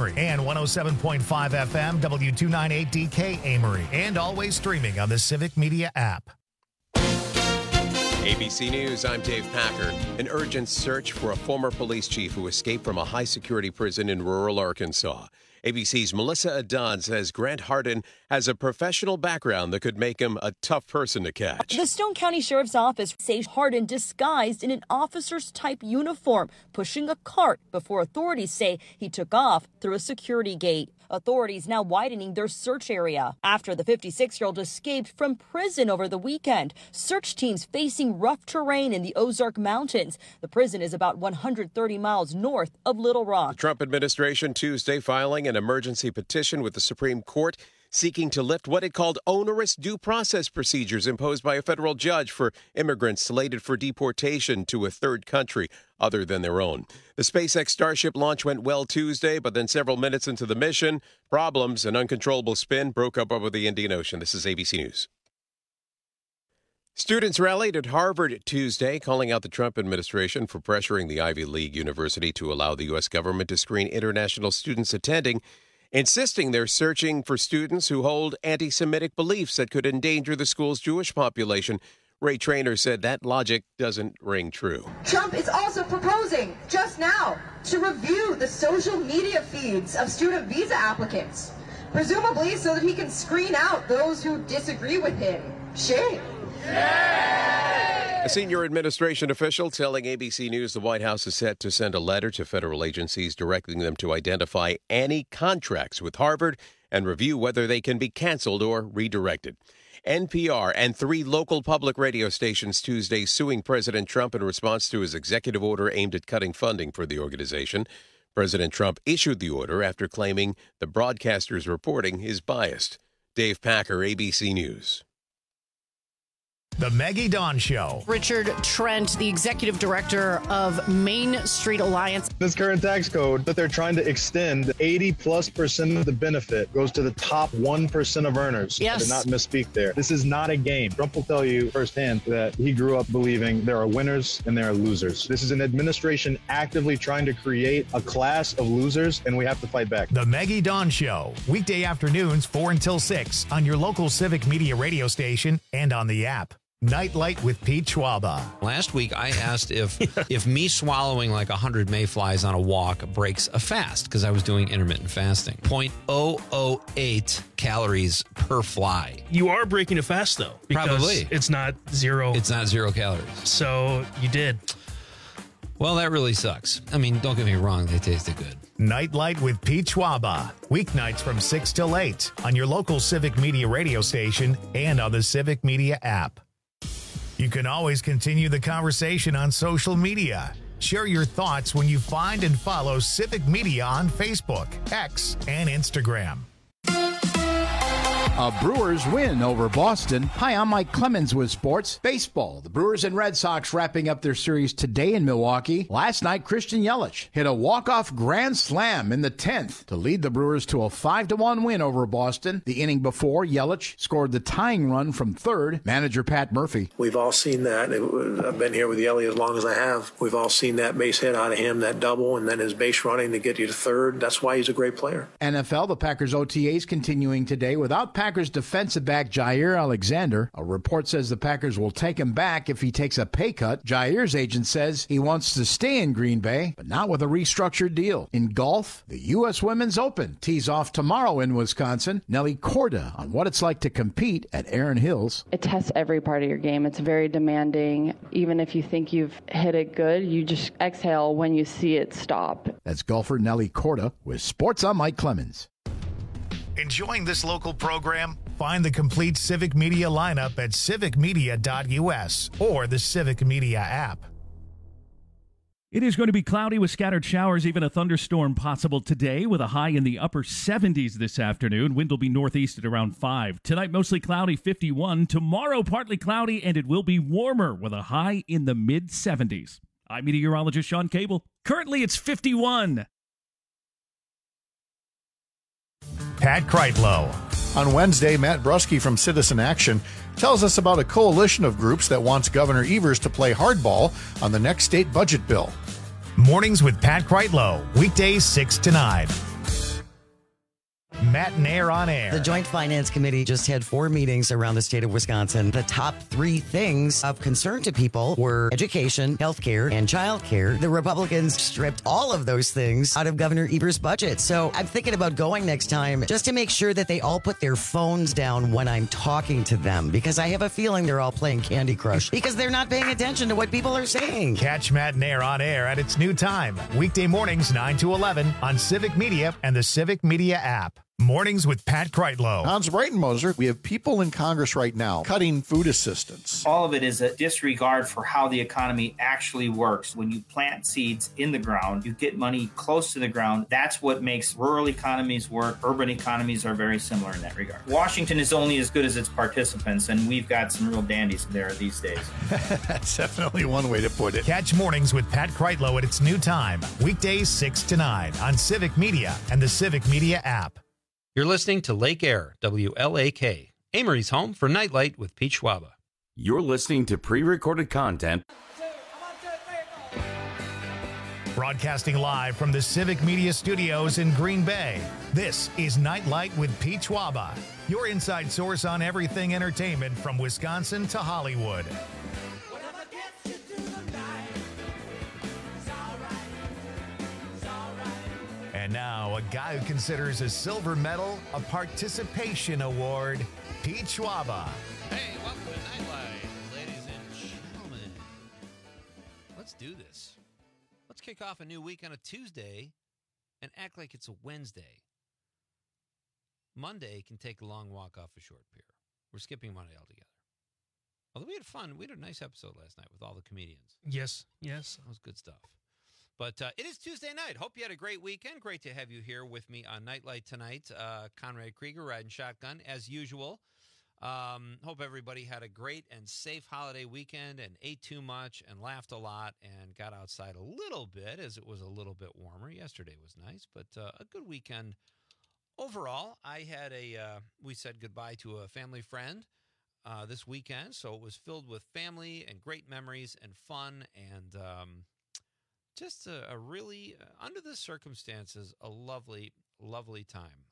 Amory, and 107.5 FM W298DK Amory, and always streaming on the Civic Media app. ABC News, I'm Dave Packer. An urgent search for a former police chief who escaped from a high-security prison in rural Arkansas. ABC's Melissa Adad says Grant Hardin has a professional background that could make him a tough person to catch. The Stone County Sheriff's Office says Hardin disguised in an officer's type uniform, pushing a cart before authorities say he took off through a security gate. Authorities now widening their search area after the 56-year-old escaped from prison over the weekend. Search teams facing rough terrain in the Ozark Mountains. The prison is about 130 miles north of Little Rock. The Trump administration Tuesday filing an emergency petition with the Supreme Court seeking to lift what it called onerous due process procedures imposed by a federal judge for immigrants slated for deportation to a third country other than their own. The SpaceX Starship launch went well Tuesday, but then several minutes into the mission, problems and uncontrollable spin broke up over the Indian Ocean. This is ABC News. Students rallied at Harvard Tuesday, calling out the Trump administration for pressuring the Ivy League university to allow the U.S. government to screen international students attending, insisting they're searching for students who hold anti-Semitic beliefs that could endanger the school's Jewish population. Ray Traynor said that logic doesn't ring true. Trump is also proposing, just now, to review the social media feeds of student visa applicants, presumably so that he can screen out those who disagree with him. Shame. A senior administration official telling ABC News the White House is set to send a letter to federal agencies directing them to identify any contracts with Harvard and review whether they can be canceled or redirected. NPR and 3 local public radio stations Tuesday suing President Trump in response to his executive order aimed at cutting funding for the organization. President Trump issued the order after claiming the broadcaster's reporting is biased. Dave Packer, ABC News. The Maggie Dawn Show. Richard Trent, the executive director of Main Street Alliance. This current tax code that they're trying to extend, 80+% of the benefit goes to the top 1% of earners. Yes. I did not misspeak there. This is not a game. Trump will tell you firsthand that he grew up believing there are winners and there are losers. This is an administration actively trying to create a class of losers, and we have to fight back. The Maggie Dawn Show. Weekday afternoons 4 until 6 on your local Civic Media radio station and on the app. Nightlight with Pete Schwaba. Last week, I asked if me swallowing like 100 mayflies on a walk breaks a fast, because I was doing intermittent fasting. 0.008 calories per fly. You are breaking a fast, though. Because Probably. it's not zero. It's not 0 calories. So you did. Well, that really sucks. I mean, don't get me wrong. They tasted good. Nightlight with Pete Schwaba. Weeknights from 6 till 8 on your local Civic Media radio station and on the Civic Media app. You can always continue the conversation on social media. Share your thoughts when you find and follow Civic Media on Facebook, X, and Instagram. A Brewers win over Boston. Hi, I'm Mike Clemens with sports. Baseball. The Brewers and Red Sox wrapping up their series today in Milwaukee. Last night, Christian Yelich hit a walk-off grand slam in the 10th to lead the Brewers to a 5-1 win over Boston. The inning before, Yelich scored the tying run from third. Manager Pat Murphy. We've all seen that. I've been here with Yelich as long as I have. We've all seen that base hit out of him, that double, and then his base running to get you to third. That's why he's a great player. NFL, the Packers OTAs continuing today without Packers defensive back Jair Alexander. A report says the Packers will take him back if he takes a pay cut. Jair's agent says he wants to stay in Green Bay, but not with a restructured deal. In golf, the U.S. Women's Open tees off tomorrow in Wisconsin. Nelly Korda on what it's like to compete at Erin Hills. It tests every part of your game. It's very demanding. Even if you think you've hit it good, you just exhale when you see it stop. That's golfer Nelly Korda with Sports. I'm Mike Clemens. Enjoying this local program? Find the complete Civic Media lineup at civicmedia.us or the Civic Media app. It is going to be cloudy with scattered showers, even a thunderstorm possible today with a high in the upper 70s this afternoon. Wind will be northeast at around 5. Tonight, mostly cloudy, 51. Tomorrow, partly cloudy, and it will be warmer with a high in the mid-70s. I'm meteorologist Sean Cable. Currently, it's 51. Pat Kreitlow. On Wednesday, Matt Brusky from Citizen Action tells us about a coalition of groups that wants Governor Evers to play hardball on the next state budget bill. Mornings with Pat Kreitlow, weekdays 6 to 9. Matt and Air on Air. The Joint Finance Committee just had 4 meetings around the state of Wisconsin. The top 3 things of concern to people were education, healthcare, and childcare. The Republicans stripped all of those things out of Governor Evers' budget. So I'm thinking about going next time just to make sure that they all put their phones down when I'm talking to them, because I have a feeling they're all playing Candy Crush because they're not paying attention to what people are saying. Catch Matt and Air on Air at its new time, weekday mornings 9 to 11 on Civic Media and the Civic Media app. Mornings with Pat Kreitlow. Hans Breitenmoser, we have people in Congress right now cutting food assistance. All of it is a disregard for how the economy actually works. When you plant seeds in the ground, you get money close to the ground. That's what makes rural economies work. Urban economies are very similar in that regard. Washington is only as good as its participants, and we've got some real dandies there these days. That's definitely one way to put it. Catch Mornings with Pat Kreitlow at its new time, weekdays 6 to 9 on Civic Media and the Civic Media app. You're listening to Lake Air, WLAK, Amory's home for Nightlight with Pete Schwaba. You're listening to pre-recorded content. Broadcasting live from the Civic Media Studios in Green Bay, this is Nightlight with Pete Schwaba, your inside source on everything entertainment from Wisconsin to Hollywood. And now, a guy who considers a silver medal a participation award, Pete Schwaba. Hey, welcome to Nightlight, ladies and gentlemen. Let's do this. Let's kick off a new week on a Tuesday and act like it's a Wednesday. Monday can take a long walk off a short pier. We're skipping Monday altogether. Although we had fun. We had a nice episode last night with all the comedians. Yes. That was good stuff. But it is Tuesday night. Hope you had a great weekend. Great to have you here with me on Nightlight tonight. Conrad Krieger riding shotgun as usual. Hope everybody had a great and safe holiday weekend and ate too much and laughed a lot and got outside a little bit as it was a little bit warmer. Yesterday was nice, but a good weekend overall. I had we said goodbye to a family friend this weekend, so it was filled with family and great memories and fun and just a really, under the circumstances, a lovely, lovely time.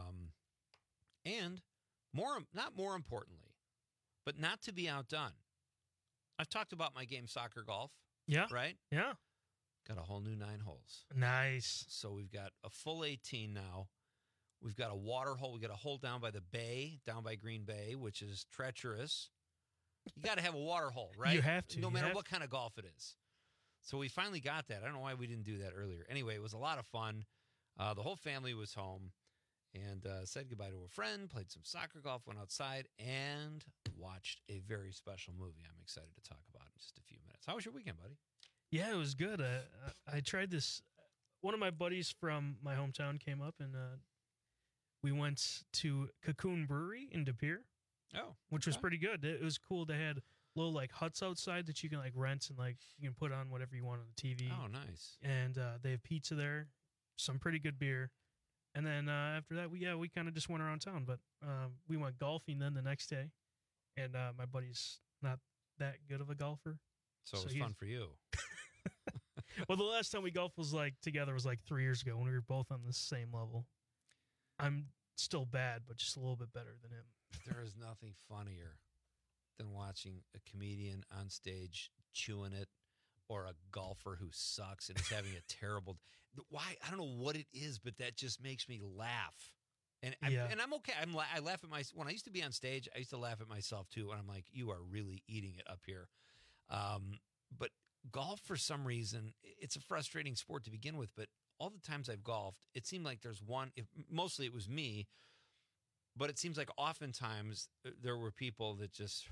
And not more importantly, but not to be outdone. I've talked about my game soccer golf. Yeah. Right? Yeah. Got a whole new 9 holes. Nice. So we've got a full 18 now. We've got a water hole. We got a hole down by the bay, down by Green Bay, which is treacherous. You got to have a water hole, right? You have to. No matter what kind of golf it is. So we finally got that. I don't know why we didn't do that earlier. Anyway, it was a lot of fun. The whole family was home and said goodbye to a friend, played some soccer golf, went outside, and watched a very special movie I'm excited to talk about in just a few minutes. How was your weekend, buddy? Yeah, it was good. I tried this. One of my buddies from my hometown came up, and we went to Cocoon Brewery in De Pere. Oh, which was pretty good. It was cool. They had little like huts outside that you can like rent and like you can put on whatever you want on the TV. Oh, nice. And they have pizza there, some pretty good beer. And then after that, we kind of just went around town. But we went golfing then the next day, and my buddy's not that good of a golfer, so it was fun for you. Well, the last time we golfed was like 3 years ago when we were both on the same level. I'm still bad, but just a little bit better than him. There is nothing funnier than watching a comedian on stage chewing it or a golfer who sucks and is having a terrible why? I don't know what it is, but that just makes me laugh. And I'm okay. I laugh at myself. When I used to be on stage, I used to laugh at myself too. And I'm like, you are really eating it up here. But golf, for some reason, it's a frustrating sport to begin with. But all the times I've golfed, it seemed like there's one. Mostly it was me. But it seems like oftentimes there were people that just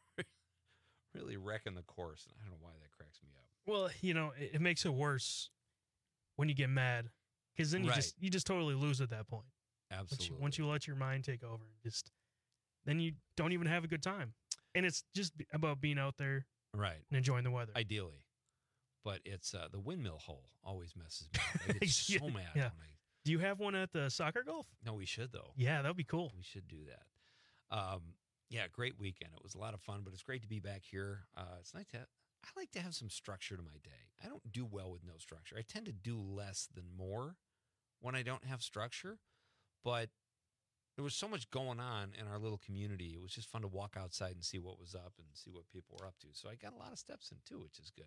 really wrecking the course. And I don't know why that cracks me up. Well, it makes it worse when you get mad, because then you just totally lose at that point. Absolutely. Once you let your mind take over, then you don't even have a good time. And it's just about being out there, right, and enjoying the weather. Ideally, but it's the windmill hole always messes me up. I get so mad. Yeah. Do you have one at the soccer golf? No, we should though. Yeah, that would be cool. We should do that. Yeah, great weekend. It was a lot of fun, but it's great to be back here. It's nice I like to have some structure to my day. I don't do well with no structure. I tend to do less than more when I don't have structure. But there was so much going on in our little community. It was just fun to walk outside and see what was up and see what people were up to. So I got a lot of steps in too, which is good.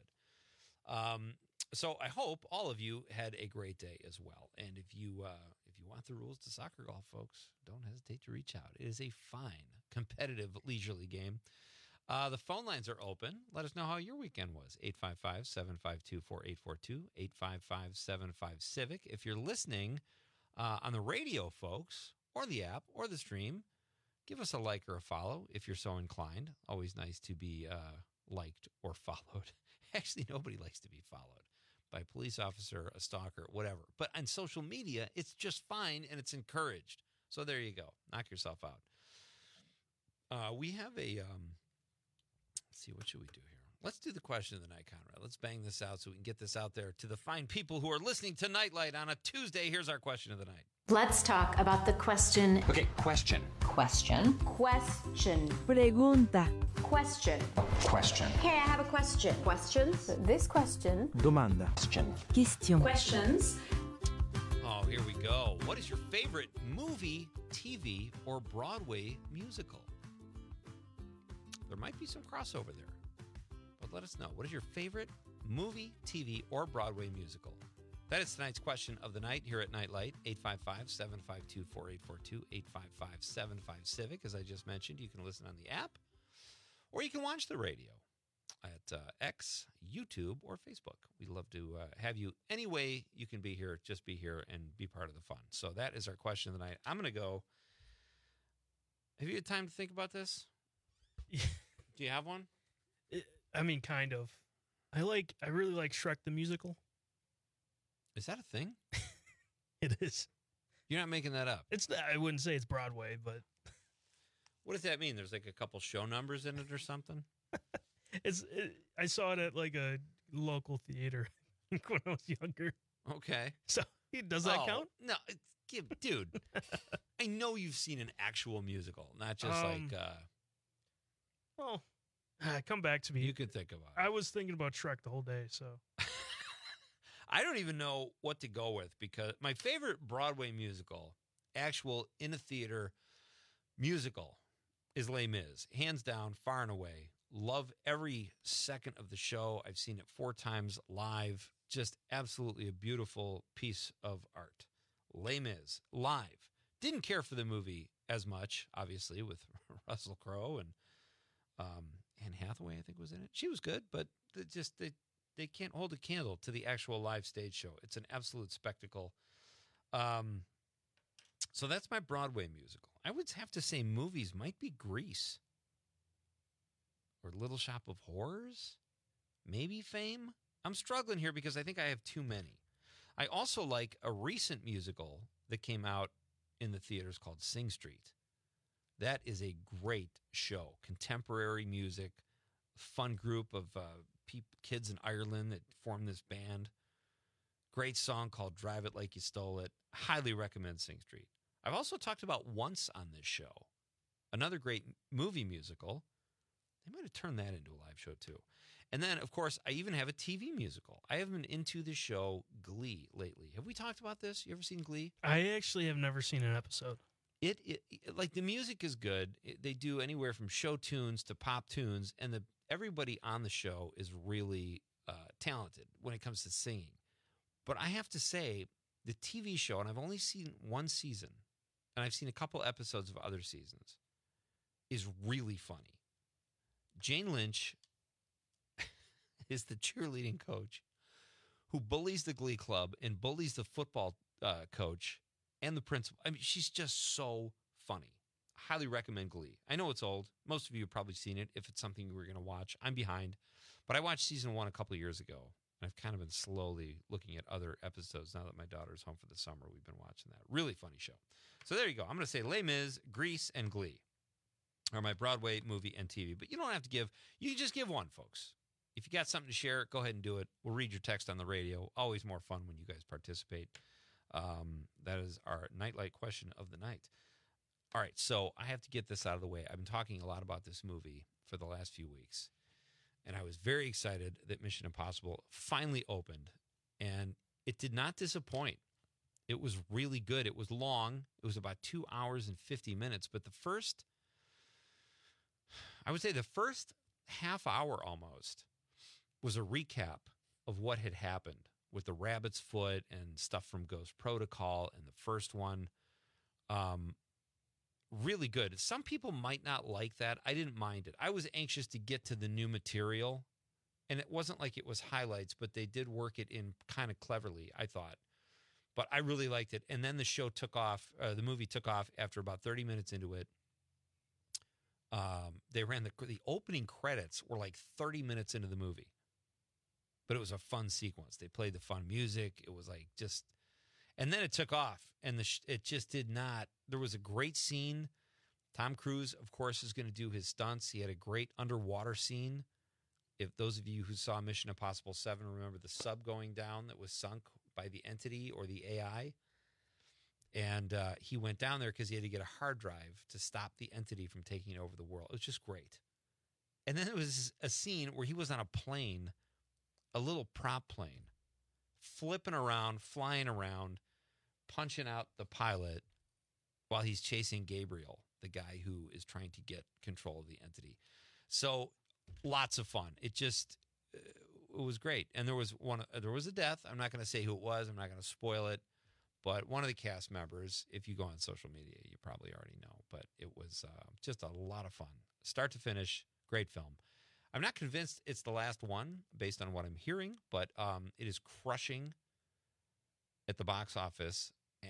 So I hope all of you had a great day as well. And if you want the rules to soccer golf, folks, don't hesitate to reach out. It is a fine, competitive, leisurely game. The phone lines are open. Let us know how your weekend was. 855-752-4842, 855-75-CIVIC. If you're listening on the radio, folks, or the app, or the stream, give us a like or a follow if you're so inclined. Always nice to be liked or followed. Actually, nobody likes to be followed by a police officer, a stalker, whatever. But on social media, it's just fine and it's encouraged. So there you go. Knock yourself out. We have a, let's see, what should we do here? Let's do the question of the night, Conrad. Let's bang this out so we can get this out there to the fine people who are listening to Nightlight on a Tuesday. Here's our question of the night. Let's talk about the question. Okay, question. Question. Question. Pregunta. Question. Question. Hey, I have a question. Questions? This question. Domanda. Question. Question. Questions. Oh, here we go. What is your favorite movie, TV, or Broadway musical? There might be some crossover there, but let us know. What is your favorite movie, TV, or Broadway musical? That is tonight's question of the night here at Nightlight. 855-752-4842, 855-75-CIVIC. As I just mentioned, you can listen on the app, or you can watch the radio at X, YouTube, or Facebook. We'd love to have you any way you can be here. Just be here and be part of the fun. So that is our question of the night. I'm going to go. Have you had time to think about this? Do you have one? I mean, kind of. I really like Shrek the Musical. Is that a thing? It is. You're not making that up. I wouldn't say it's Broadway, but what does that mean? There's like a couple show numbers in it or something? I saw it at like a local theater when I was younger. Okay. So does that count? No, dude. I know you've seen an actual musical, not just come back to me. You could think about it. I was thinking about Shrek the whole day, so. I don't even know what to go with because my favorite Broadway musical, actual in a theater musical, is Les Mis. Hands down, far and away. Love every second of the show. I've seen it 4 times live. Just absolutely a beautiful piece of art. Les Mis, live. Didn't care for the movie as much, obviously, with Russell Crowe and Anne Hathaway, I think, was in it. She was good, but they can't hold a candle to the actual live stage show. It's an absolute spectacle. So that's my Broadway musical. I would have to say movies might be Grease or Little Shop of Horrors, maybe Fame. I'm struggling here because I think I have too many. I also like a recent musical that came out in the theaters called Sing Street. That is a great show. Contemporary music, fun group of kids in Ireland that formed this band. Great song called Drive It Like You Stole It. Highly recommend Sing Street. I've also talked about Once on this show. Another great movie musical. They might have turned that into a live show too. And then, of course, I even have a TV musical. I have been into the show Glee lately. Have we talked about this? You ever seen Glee? I actually have never seen an episode. It like the music is good. They do anywhere from show tunes to pop tunes, and everybody on the show is really talented when it comes to singing. But I have to say, the TV show, and I've only seen one season, and I've seen a couple episodes of other seasons, is really funny. Jane Lynch is the cheerleading coach who bullies the Glee Club and bullies the football coach and the principal. I mean, she's just so funny. Highly recommend Glee. I know it's old. Most of you have probably seen it if it's something you were going to watch. I'm behind. But I watched season 1 a couple of years ago. And I've kind of been slowly looking at other episodes now that my daughter's home for the summer. We've been watching that. Really funny show. So there you go. I'm going to say Les Mis, Grease, and Glee are my Broadway movie and TV. But you don't have to give. You can just give one, folks. If you got something to share, go ahead and do it. We'll read your text on the radio. Always more fun when you guys participate. That is our Nightlight question of the night. All right, so I have to get this out of the way. I've been talking a lot about this movie for the last few weeks, and I was very excited that Mission Impossible finally opened, and it did not disappoint. It was really good. It was long. It was about 2 hours and 50 minutes. But I would say the first half hour almost was a recap of what had happened with the Rabbit's Foot and stuff from Ghost Protocol and the first one. Really good. Some people might not like that. I didn't mind it. I was anxious to get to the new material, and it wasn't like it was highlights, but they did work it in kind of cleverly, I thought. But I really liked it. And then the show took off. The movie took off after about 30 minutes into it. They ran the opening credits were like 30 minutes into the movie. But it was a fun sequence. They played the fun music. It was like just... And then it took off, and it just did not. There was a great scene. Tom Cruise, of course, is going to do his stunts. He had a great underwater scene. If those of you who saw Mission Impossible 7 remember the sub going down that was sunk by the entity or the AI. And he went down there because he had to get a hard drive to stop the entity from taking over the world. It was just great. And then there was a scene where he was on a plane, a little prop plane, flipping around, flying around, punching out the pilot while he's chasing Gabriel, the guy who is trying to get control of the entity. So lots of fun. It was great. And there was a death. I'm not going to say who it was. I'm not going to spoil it. But one of the cast members, if you go on social media, you probably already know. But it was just a lot of fun. Start to finish, great film. I'm not convinced it's the last one based on what I'm hearing, but it is crushing at the box office.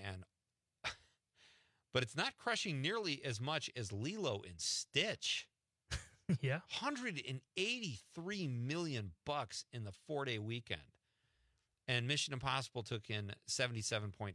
But it's not crushing nearly as much as Lilo and Stitch. Yeah. $183 million in the 4-day weekend. And Mission Impossible took in 77.5.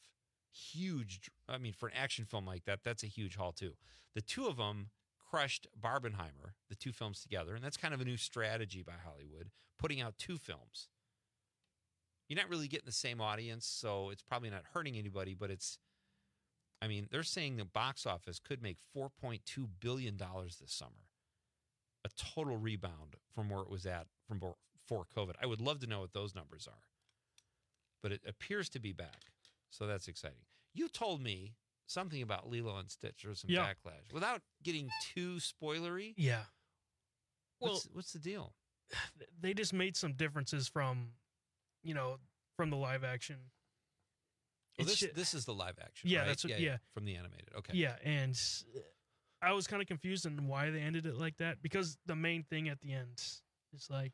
Huge. I mean, for an action film like that, that's a huge haul too. The two of them crushed Barbenheimer, the two films together. And that's kind of a new strategy by Hollywood, putting out two films. You're not really getting the same audience, so it's probably not hurting anybody, but they're saying the box office could make $4.2 billion this summer. A total rebound from where it was at before COVID. I would love to know what those numbers are. But it appears to be back. So that's exciting. You told me something about Lilo and Stitch or some backlash. Without getting too spoilery. Yeah. What's the deal? They just made some differences from the live action. Well, this is the live action, yeah, right? That's what, yeah. From the animated. Okay. Yeah, and I was kind of confused on why they ended it like that, because the main thing at the end is like,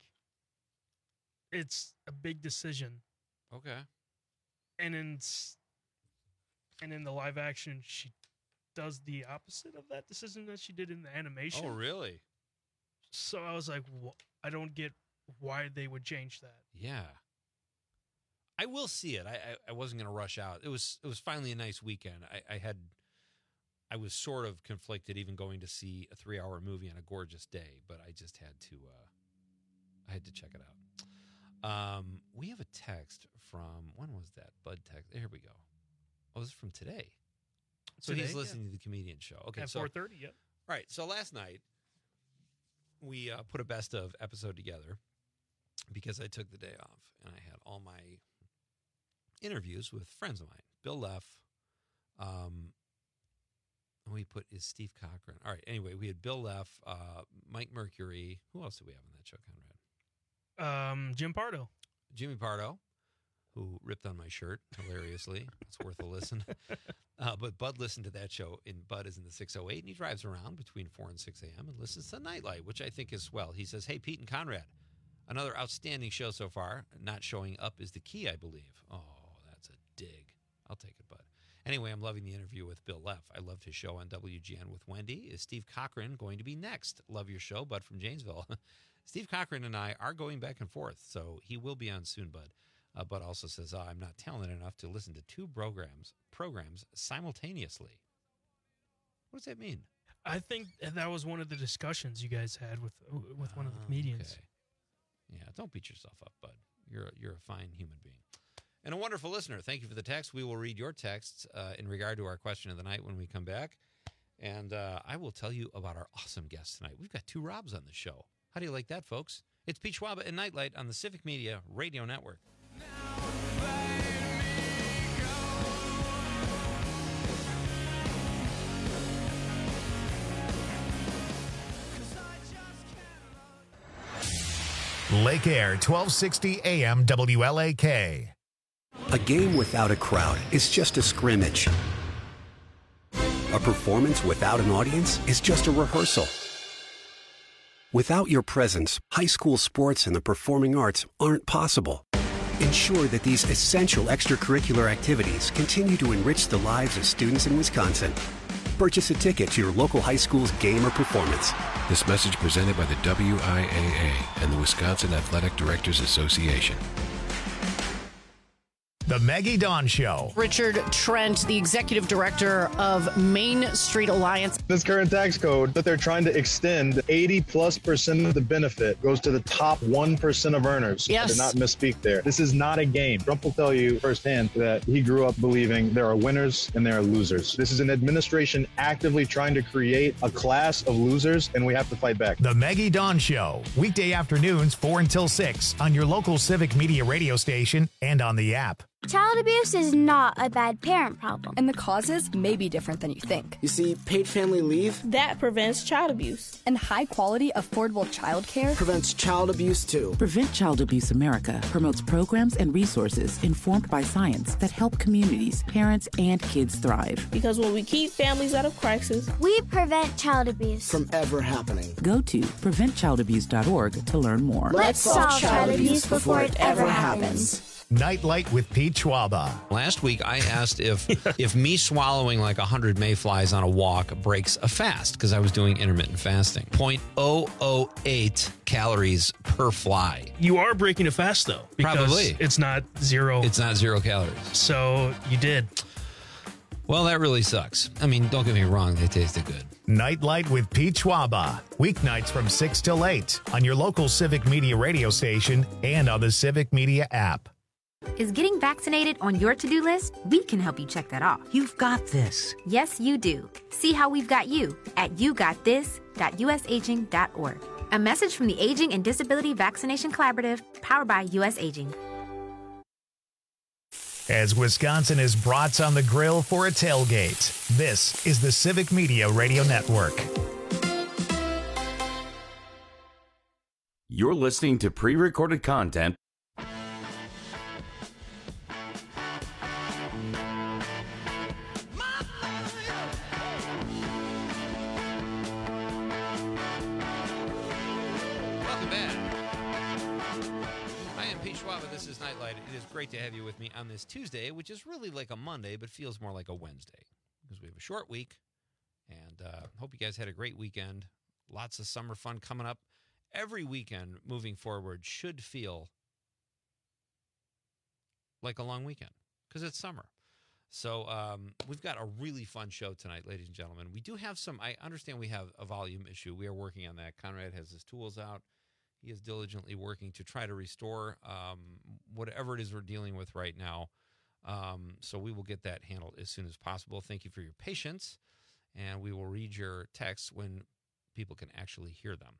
it's a big decision. Okay. And in the live action, she does the opposite of that decision that she did in the animation. Oh, really? So I was like, I don't get why they would change that. Yeah. I will see it. I wasn't going to rush out. It was finally a nice weekend. I was sort of conflicted even going to see a 3-hour movie on a gorgeous day, but I just had to check it out. We have a text from, when was that? Bud text. Here we go. Oh, this is from today. So Today, he's listening to the comedian show. Okay. At 4:30, yep. All right. So last night we put a best of episode together because I took the day off and I had all my interviews with friends of mine. Bill Leff. Is Steve Cochran. All right. Anyway, we had Bill Leff, Mike Mercury. Who else did we have on that show, Conrad? Jim Pardo. Jimmy Pardo, who ripped on my shirt hilariously. It's worth a listen. But Bud listened to that show, and Bud is in the 608, and he drives around between 4 and 6 a.m. and listens to Nightlight, which I think is swell. He says, hey, Pete and Conrad, another outstanding show so far. Not showing up is the key, I believe. Oh, that's a dig. I'll take it, Bud. Anyway, I'm loving the interview with Bill Leff. I loved his show on WGN with Wendy. Is Steve Cochran going to be next? Love your show, Bud from Janesville. Steve Cochran and I are going back and forth, so he will be on soon, Bud. Bud also says, I'm not talented enough to listen to two programs simultaneously. What does that mean? I think that was one of the discussions you guys had with one of the comedians. Okay. Yeah, don't beat yourself up, Bud. You're a fine human being. And a wonderful listener. Thank you for the text. We will read your texts in regard to our question of the night when we come back. And I will tell you about our awesome guest tonight. We've got two Robs on the show. How do you like that, folks? It's Pete Schwaba and Nightlight on the Civic Media Radio Network. Now invite me, go. Lake Air, 1260 AM WLAK. A game without a crowd is just a scrimmage. A performance without an audience is just a rehearsal. Without your presence, high school sports and the performing arts aren't possible. Ensure that these essential extracurricular activities continue to enrich the lives of students in Wisconsin. Purchase a ticket to your local high school's game or performance. This message presented by the WIAA and the Wisconsin Athletic Directors Association. The Maggie Dawn Show. Richard Trent, the executive director of Main Street Alliance. This current tax code that they're trying to extend, 80+% of the benefit goes to the top 1% of earners. Yes. I did not misspeak there. This is not a game. Trump will tell you firsthand that he grew up believing there are winners and there are losers. This is an administration actively trying to create a class of losers, and we have to fight back. The Maggie Dawn Show. Weekday afternoons, 4 until 6 on your local Civic Media radio station and on the app. Child abuse is not a bad parent problem. And the causes may be different than you think. You see, paid family leave That prevents child abuse. And high-quality, affordable child care prevents child abuse, too. Prevent Child Abuse America promotes programs and resources informed by science that help communities, parents, and kids thrive. Because when we keep families out of crisis, we prevent child abuse. From ever happening. Go to preventchildabuse.org to learn more. Let's solve child abuse before it ever happens. Nightlight with Pete Schwaba. Last week, I asked if me swallowing like 100 mayflies on a walk breaks a fast, because I was doing intermittent fasting. 0.008 calories per fly. You are breaking a fast, though. Because Probably. It's not zero. It's not 0 calories. So you did. Well, that really sucks. I mean, don't get me wrong. They tasted good. Nightlight with Pete Schwaba. Weeknights from 6 till 8 on your local Civic Media radio station and on the Civic Media app. Is getting vaccinated on your to-do list? We can help you check that off. You've got this. Yes, you do. See how we've got you at yougotthis.usaging.org. A message from the Aging and Disability Vaccination Collaborative, powered by U.S. Aging. As Wisconsin is brats on the grill for a tailgate, this is the Civic Media Radio Network. You're listening to pre-recorded content. Welcome back. I am Pete Schwaba. This is Nightlight. It is great to have you with me on this Tuesday, which is really like a Monday, but feels more like a Wednesday because we have a short week. And hope you guys had a great weekend. Lots of summer fun coming up. Every weekend moving forward should feel like a long weekend because it's summer. So we've got a really fun show tonight, ladies and gentlemen. We do have some, I understand we have a volume issue. We are working on that. Conrad has his tools out. He is diligently working to try to restore whatever it is we're dealing with right now. So we will get that handled as soon as possible. Thank you for your patience. And we will read your texts when people can actually hear them.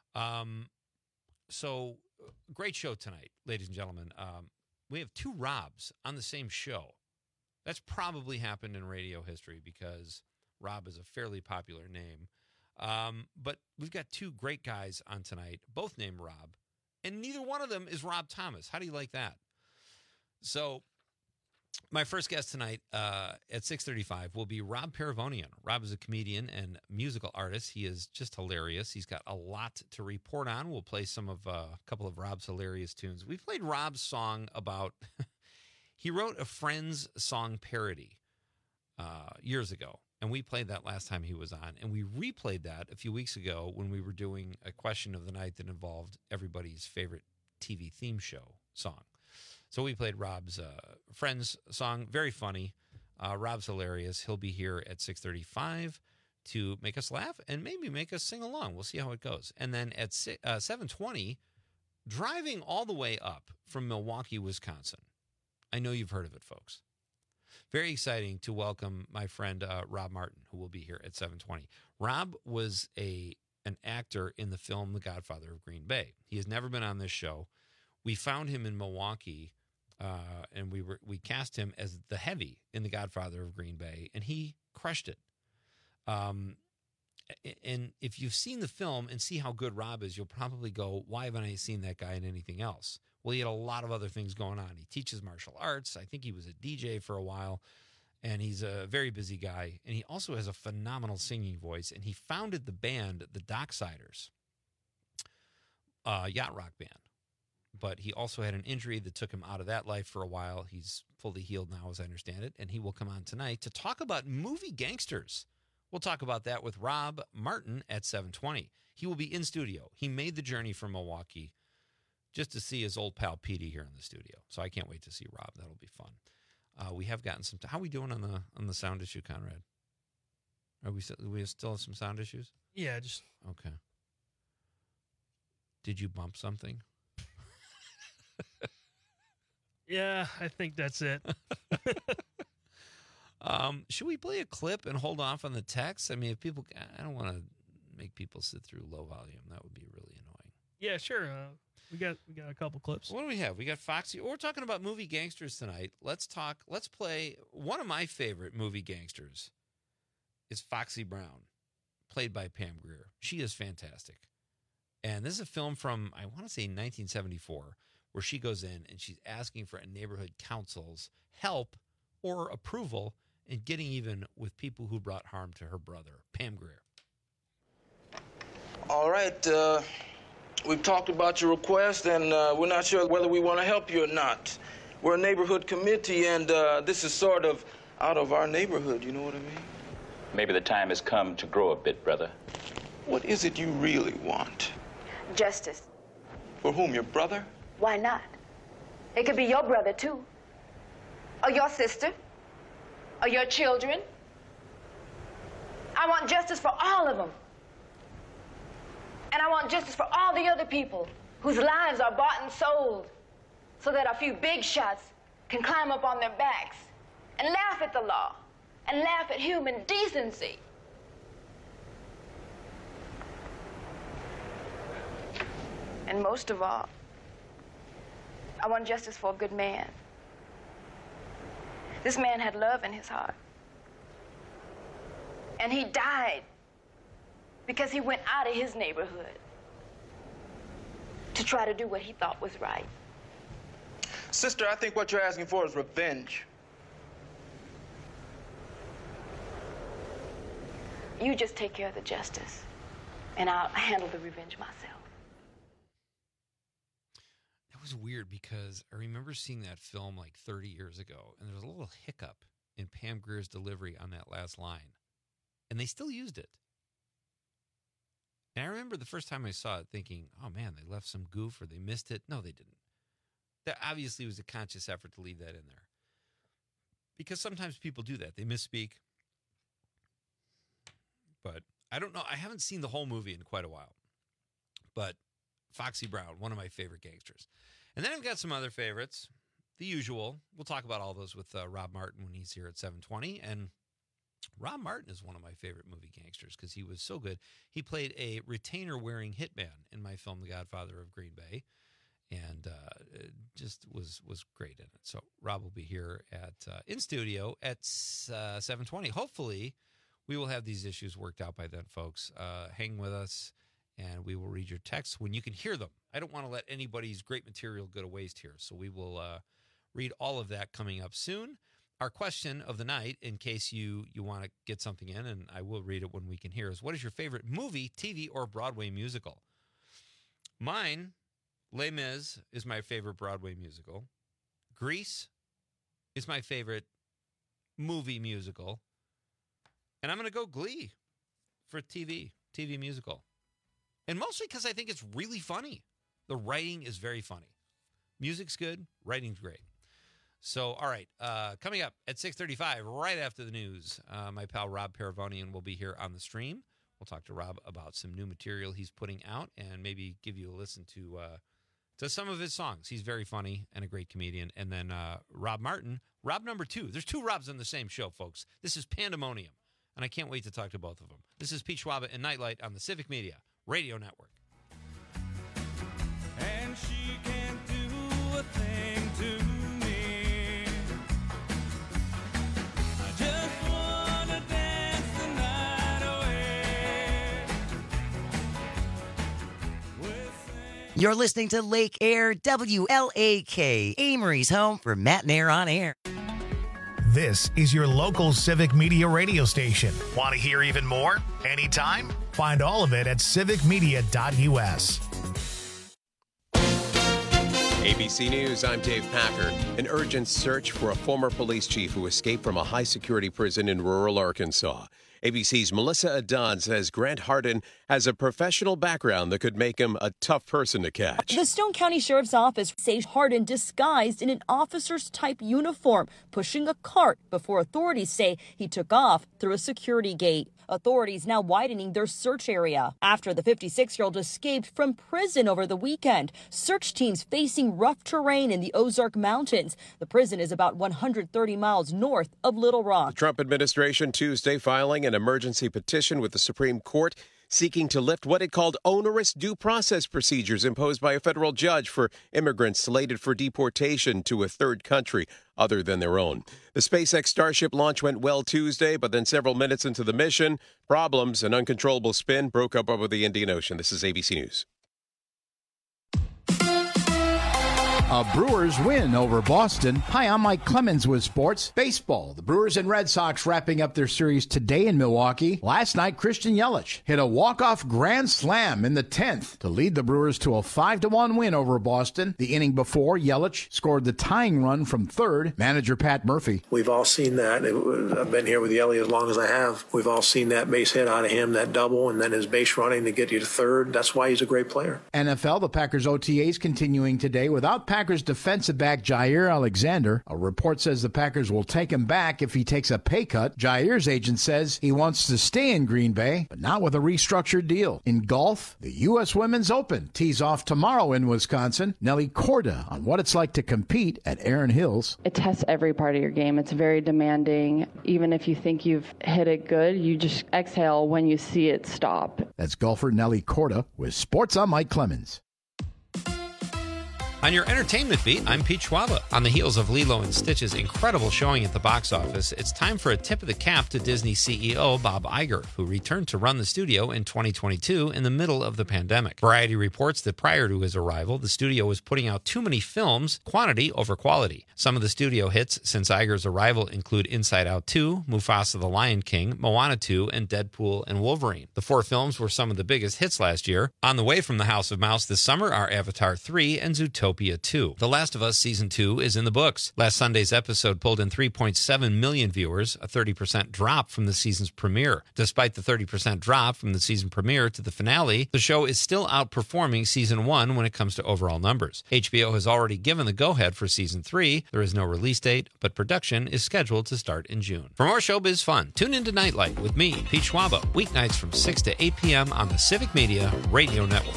So great show tonight, ladies and gentlemen. We have two Robs on the same show. That's probably happened in radio history because Rob is a fairly popular name. But we've got two great guys on tonight, both named Rob, and neither one of them is Rob Thomas. How do you like that? So my first guest tonight at 6:35 will be Rob Paravonian. Rob is a comedian and musical artist. He is just hilarious. He's got a lot to report on. We'll play a couple of Rob's hilarious tunes. We played Rob's song about he wrote a Friends song parody years ago, and we played that last time he was on, and we replayed that a few weeks ago when we were doing a question of the night that involved everybody's favorite TV theme show song. So we played Rob's Friends song, very funny. Rob's hilarious. He'll be here at 6:35 to make us laugh and maybe make us sing along. We'll see how it goes. And then at 7:20, driving all the way up from Milwaukee, Wisconsin. I know you've heard of it, folks. Very exciting to welcome my friend Rob Martin, who will be here at 7:20. Rob was an actor in the film The Godfather of Green Bay. He has never been on this show. We found him in Milwaukee, and we cast him as the heavy in The Godfather of Green Bay, and he crushed it. And if you've seen the film and see how good Rob is, you'll probably go, why haven't I seen that guy in anything else? Well, he had a lot of other things going on. He teaches martial arts. I think he was a DJ for a while, and he's a very busy guy. And he also has a phenomenal singing voice, and he founded the band, the Docksiders, yacht rock band. But he also had an injury that took him out of that life for a while. He's fully healed now, as I understand it, and he will come on tonight to talk about movie gangsters. We'll talk about that with Rob Martin at 7:20. He will be in studio. He made the journey from Milwaukee just to see his old pal Petey here in the studio. So I can't wait to see Rob. That'll be fun. We have gotten some. How are we doing on the sound issue, Conrad? We still have some sound issues? Yeah, just okay. Did you bump something? Yeah, I think that's it. Should we play a clip and hold off on the text? I mean, if people, I don't want to make people sit through low volume. That would be really annoying. Yeah, sure. We got a couple clips. What do we have? We got Foxy. We're talking about movie gangsters tonight. Let's play one of my favorite movie gangsters is Foxy Brown, played by Pam Grier. She is fantastic. And this is a film from, I want to say 1974, where she goes in and she's asking for a neighborhood council's help or approval in getting even with people who brought harm to her brother, Pam Grier. All right, we've talked about your request, and we're not sure whether we want to help you or not. We're a neighborhood committee, and this is sort of out of our neighborhood, you know what I mean? Maybe the time has come to grow a bit, brother. What is it you really want? Justice. For whom, your brother? Why not? It could be your brother, too. Or your sister. Or your children. I want justice for all of them. And I want justice for all the other people whose lives are bought and sold so that a few big shots can climb up on their backs and laugh at the law and laugh at human decency. And most of all, I want justice for a good man. This man had love in his heart. And he died because he went out of his neighborhood to try to do what he thought was right. Sister, I think what you're asking for is revenge. You just take care of the justice, and I'll handle the revenge myself. That was weird because I remember seeing that film like 30 years ago, and there was a little hiccup in Pam Grier's delivery on that last line. And they still used it. And I remember the first time I saw it thinking, oh man, they left some goof or they missed it. No, they didn't. That obviously was a conscious effort to leave that in there. Because sometimes people do that. They misspeak. But I don't know. I haven't seen the whole movie in quite a while. But Foxy Brown, one of my favorite gangsters. And then I've got some other favorites. The usual. We'll talk about all those with Rob Martin when he's here at 7:20. And Rob Martin is one of my favorite movie gangsters because he was so good. He played a retainer-wearing hitman in my film, The Godfather of Green Bay, and just was great in it. So Rob will be here in studio at 7:20. Hopefully, we will have these issues worked out by then, folks. Hang with us, and we will read your texts when you can hear them. I don't want to let anybody's great material go to waste here, so we will read all of that coming up soon. Our question of the night, in case you want to get something in, and I will read it when we can hear, is what is your favorite movie, TV, or Broadway musical? Mine, Les Mis, is my favorite Broadway musical. Grease is my favorite movie musical. And I'm going to go Glee for TV musical. And mostly because I think it's really funny. The writing is very funny. Music's good. Writing's great. So, all right, coming up at 6:35, right after the news, my pal Rob Paravonian will be here on the stream. We'll talk to Rob about some new material he's putting out and maybe give you a listen to some of his songs. He's very funny and a great comedian. And then Rob Martin, Rob number 2. There's 2 Robs on the same show, folks. This is Pandemonium, and I can't wait to talk to both of them. This is Pete Schwaba and Nightlight on the Civic Media Radio Network. And she can't do a thing to me. I just wanna dance the night away. You're listening to Lake Air WLAK, Amory's home for Matt and Air on Air. This is your local Civic Media radio station. Want to hear even more? Anytime? Find all of it at civicmedia.us. ABC News, I'm Dave Packard. An urgent search for a former police chief who escaped from a high-security prison in rural Arkansas. ABC's Melissa Haddad says Grant Hardin has a professional background that could make him a tough person to catch. The Stone County Sheriff's Office says Hardin disguised in an officer's type uniform, pushing a cart before authorities say he took off through a security gate. Authorities now widening their search area after the 56-year-old escaped from prison over the weekend. Search teams facing rough terrain in the Ozark Mountains. The prison is about 130 miles north of Little Rock. The Trump administration Tuesday filing an emergency petition with the Supreme Court seeking to lift what it called onerous due process procedures imposed by a federal judge for immigrants slated for deportation to a third country other than their own. The SpaceX Starship launch went well Tuesday, but then several minutes into the mission, problems and uncontrollable spin broke up over the Indian Ocean. This is ABC News. A Brewers win over Boston. Hi, I'm Mike Clemens with sports. Baseball. The Brewers and Red Sox wrapping up their series today in Milwaukee. Last night, Christian Yelich hit a walk-off grand slam in the 10th to lead the Brewers to a 5-1 win over Boston. The inning before, Yelich scored the tying run from third. Manager Pat Murphy. We've all seen that. I've been here with Yelich as long as I have. We've all seen that base hit out of him, that double, and then his base running to get you to third. That's why he's a great player. NFL, the Packers OTAs continuing today without Packers defensive back Jair Alexander. A report says the Packers will take him back if he takes a pay cut. Jair's agent says he wants to stay in Green Bay, but not with a restructured deal. In golf, the U.S. Women's Open tees off tomorrow in Wisconsin. Nelly Korda on what it's like to compete at Erin Hills. It tests every part of your game. It's very demanding. Even if you think you've hit it good, you just exhale when you see it stop. That's golfer Nelly Korda with Sports. I'm Mike Clemens. On your entertainment beat, I'm Pete Schwaba. On the heels of Lilo and Stitch's incredible showing at the box office, it's time for a tip of the cap to Disney CEO Bob Iger, who returned to run the studio in 2022 in the middle of the pandemic. Variety reports that prior to his arrival, the studio was putting out too many films, quantity over quality. Some of the studio hits since Iger's arrival include Inside Out 2, Mufasa the Lion King, Moana 2, and Deadpool and Wolverine. The 4 films were some of the biggest hits last year. On the way from the House of Mouse this summer are Avatar 3 and Zootopia 2. The Last of Us Season 2 is in the books. Last Sunday's episode pulled in 3.7 million viewers, a 30% drop from the season's premiere. Despite the 30% drop from the season premiere to the finale, the show is still outperforming Season 1 when it comes to overall numbers. HBO has already given the go-ahead for Season 3. There is no release date, but production is scheduled to start in June. For more showbiz fun, tune into Nightlight with me, Pete Schwaba, weeknights from 6 to 8 p.m. on the Civic Media Radio Network.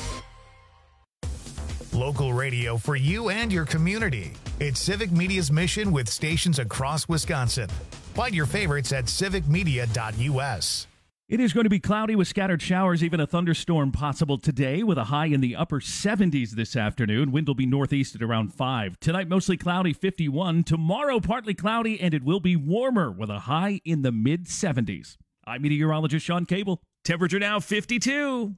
Local radio for you and your community. It's Civic Media's mission with stations across Wisconsin. Find your favorites at civicmedia.us. It is going to be cloudy with scattered showers, even a thunderstorm possible today with a high in the upper 70s this afternoon. Wind will be northeast at around 5. Tonight, mostly cloudy, 51. Tomorrow, partly cloudy, and it will be warmer with a high in the mid-70s. I'm meteorologist Sean Cable. Temperature now 52.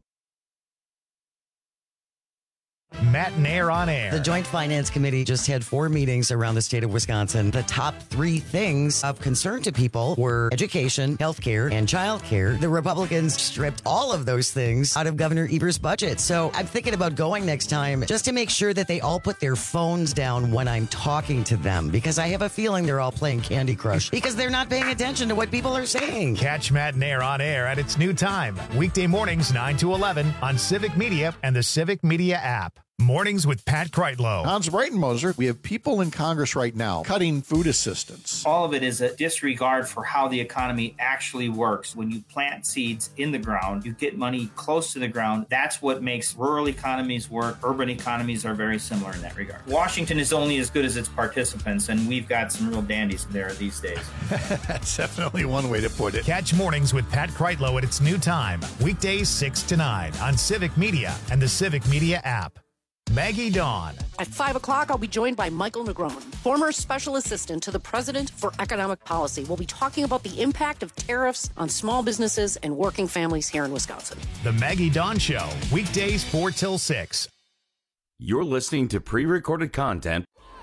Matt and Air on Air. The Joint Finance Committee just had 4 meetings around the state of Wisconsin. The top 3 things of concern to people were education, healthcare, and childcare. The Republicans stripped all of those things out of Governor Evers' budget. So I'm thinking about going next time just to make sure that they all put their phones down when I'm talking to them, because I have a feeling they're all playing Candy Crush because they're not paying attention to what people are saying. Catch Matt and Air on Air at its new time, weekday mornings 9 to 11 on Civic Media and the Civic Media app. Mornings with Pat Kreitlow. Hans Breitenmoser, we have people in Congress right now cutting food assistance. All of it is a disregard for how the economy actually works. When you plant seeds in the ground, you get money close to the ground. That's what makes rural economies work. Urban economies are very similar in that regard. Washington is only as good as its participants, and we've got some real dandies there these days. That's definitely one way to put it. Catch Mornings with Pat Kreitlow at its new time, weekdays 6 to 9 on Civic Media and the Civic Media app. Maggie Dawn. At 5 o'clock, I'll be joined by Michael Negron, former special assistant to the president for economic policy. We'll be talking about the impact of tariffs on small businesses and working families here in Wisconsin. The Maggie Dawn Show, weekdays 4 till 6 You're listening to pre-recorded content.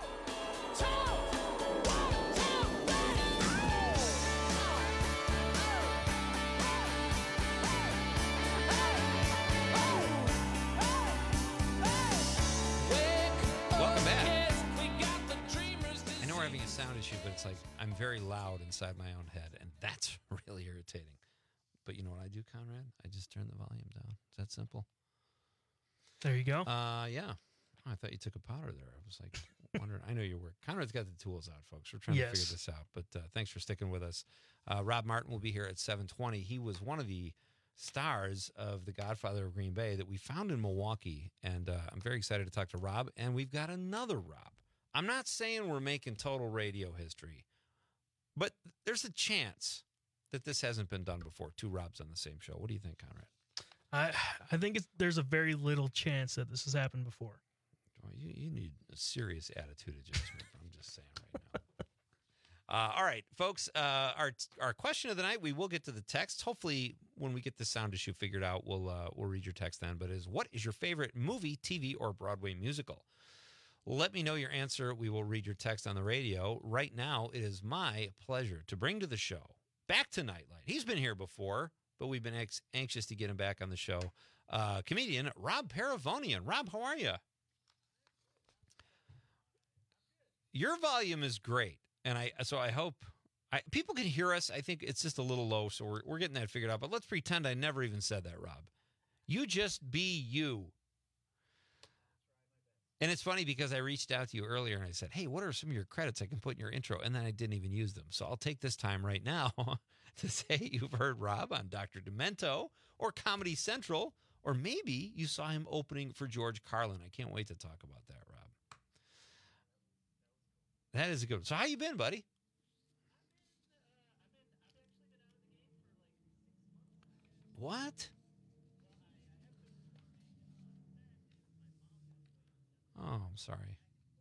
Welcome back. I know we're having a sound issue, but it's like I'm very loud inside my own head, and that's really irritating. But you know what I do, Conrad? I just turn the volume down. It's that simple. There you go. Yeah. Oh, I thought you took a powder there. I was like wondering. I know your work. Conrad's got the tools out, folks. We're trying to figure this out. But thanks for sticking with us. Rob Martin will be here at 7:20. He was one of the stars of The Godfather of Green Bay that we found in Milwaukee. And I'm very excited to talk to Rob. And we've got another Rob. I'm not saying we're making total radio history, but there's a chance that this hasn't been done before. Two Robs on the same show. What do you think, Conrad? I think there's a very little chance that this has happened before. Well, you need a serious attitude adjustment. I'm just saying right now. All right, folks. Our question of the night. We will get to the text. Hopefully, when we get this sound issue figured out, we'll read your text then. But what is your favorite movie, TV, or Broadway musical? Let me know your answer. We will read your text on the radio. Right now, it is my pleasure to bring to the show back to Nightlight. He's been here before, but we've been anxious to get him back on the show. Comedian Rob Paravonian. Rob, how are you? Your volume is great, and I hope people can hear us. I think it's just a little low, so we're getting that figured out. But let's pretend I never even said that, Rob. You just be you. And it's funny because I reached out to you earlier and I said, hey, what are some of your credits I can put in your intro? And then I didn't even use them. So I'll take this time right now to say you've heard Rob on Dr. Demento or Comedy Central, or maybe you saw him opening for George Carlin. I can't wait to talk about that, Rob. That is a good one. So how you been, buddy? What? Oh, I'm sorry.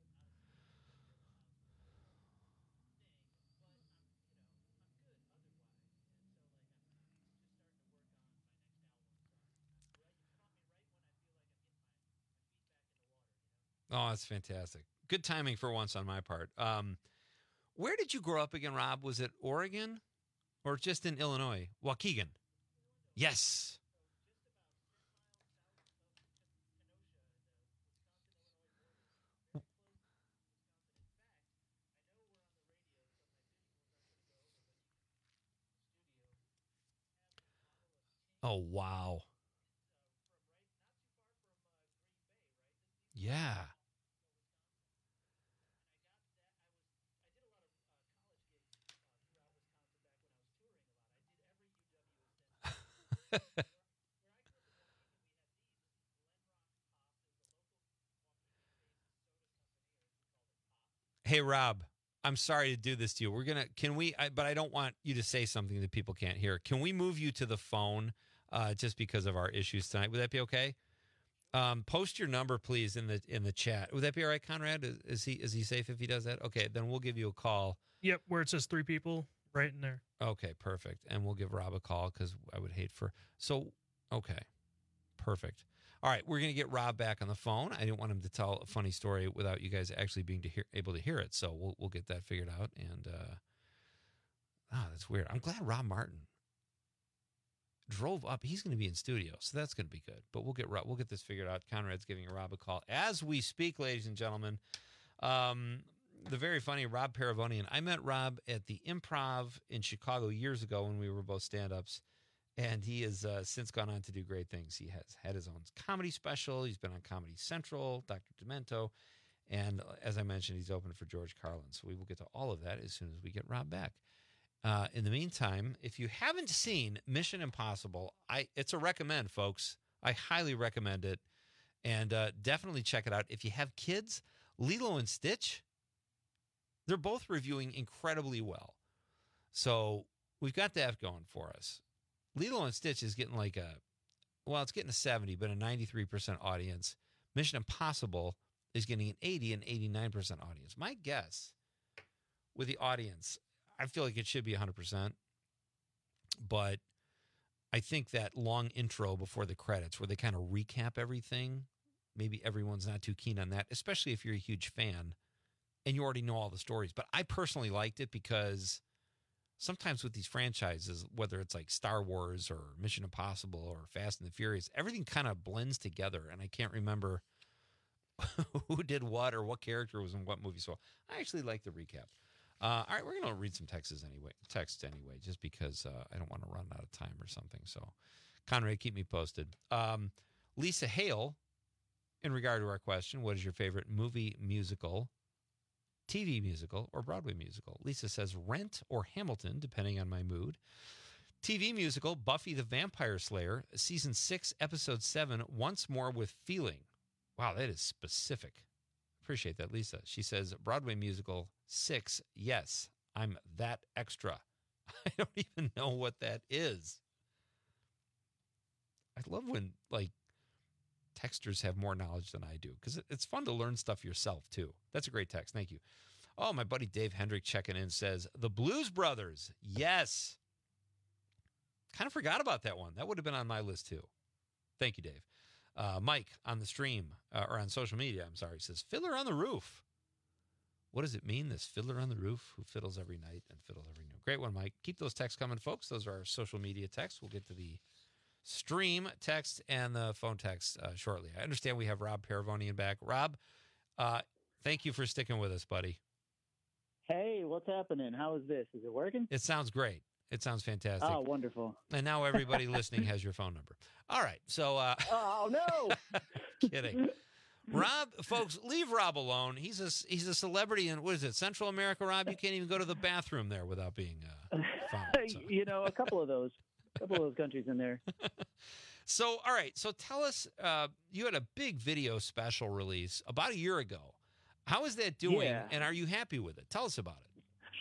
Oh, that's fantastic. Good timing for once on my part. Where did you grow up again, Rob? Was it Oregon or just in Illinois? Waukegan. Yes. Oh, wow. Yeah. Hey, Rob, I'm sorry to do this to you. But I don't want you to say something that people can't hear. Can we move you to the phone just because of our issues tonight? Would that be okay? Post your number, please, in the chat. Would that be all right, Conrad? Is he safe if he does that? Okay, then we'll give you a call. Yep, where it says 3 people, right in there. Okay, perfect. And we'll give Rob a call because I would hate for... So, okay, perfect. All right, we're going to get Rob back on the phone. I didn't want him to tell a funny story without you guys actually being able to hear it. So we'll get that figured out. And, that's weird. I'm glad Rob Martin drove up. He's going to be in studio, so that's going to be good. But we'll get this figured out. Conrad's giving Rob a call as we speak, ladies and gentlemen. The very funny Rob Paravonian. I met Rob at the Improv in Chicago years ago when we were both stand-ups, and he has since gone on to do great things. He has had his own comedy special. He's been on Comedy Central, Dr. Demento, and as I mentioned, he's open for George Carlin. So we will get to all of that as soon as we get Rob back. In the meantime, if you haven't seen Mission Impossible, it's a recommend, folks. I highly recommend it, and definitely check it out. If you have kids, Lilo and Stitch, they're both reviewing incredibly well. So we've got that going for us. Lilo and Stitch is getting it's getting a 70, but a 93% audience. Mission Impossible is getting an 80 and 89% audience. My guess with the audience, I feel like it should be 100%, but I think that long intro before the credits where they kind of recap everything maybe everyone's not too keen on that, especially if you're a huge fan and you already know all the stories. But I personally liked it because sometimes with these franchises, whether it's like Star Wars or Mission Impossible or Fast and the Furious, everything kind of blends together. And I can't remember who did what or what character was in what movie. So I actually like the recap. All right, we're going to read some texts anyway, just because I don't want to run out of time or something. So, Conrad, keep me posted. Lisa Hale, in regard to our question, what is your favorite movie, musical, TV musical, or Broadway musical? Lisa says Rent or Hamilton, depending on my mood. TV musical, Buffy the Vampire Slayer, Season 6, Episode 7, Once More with Feeling. Wow, that is specific. Appreciate that, Lisa. She says Broadway musical, 6, Yes, I'm That Extra. I don't even know what that is. I love when, like, texters have more knowledge than I do, because it's fun to learn stuff yourself, too. That's a great text. Thank you. Oh, my buddy Dave Hendrick checking in says, The Blues Brothers. Yes. Kind of forgot about that one. That would have been on my list, too. Thank you, Dave. Mike on the stream, or on social media, I'm sorry, says, Fiddler on the Roof. What does it mean, this fiddler on the roof who fiddles every night and fiddles every noon? Great one, Mike. Keep those texts coming, folks. Those are our social media texts. We'll get to the stream text and the phone text shortly. I understand we have Rob Paravonian back. Rob, thank you for sticking with us, buddy. Hey, what's happening? How is this? Is it working? It sounds great. It sounds fantastic. Oh, wonderful. And now everybody listening has your phone number. All right. So, oh, no. Kidding. Rob, folks, leave Rob alone. He's a celebrity in, what is it, Central America, Rob? You can't even go to the bathroom there without being found. So. You know, a couple of those countries in there. So, all right. So tell us, you had a big video special release about a year ago. How is that doing, and are you happy with it? Tell us about it.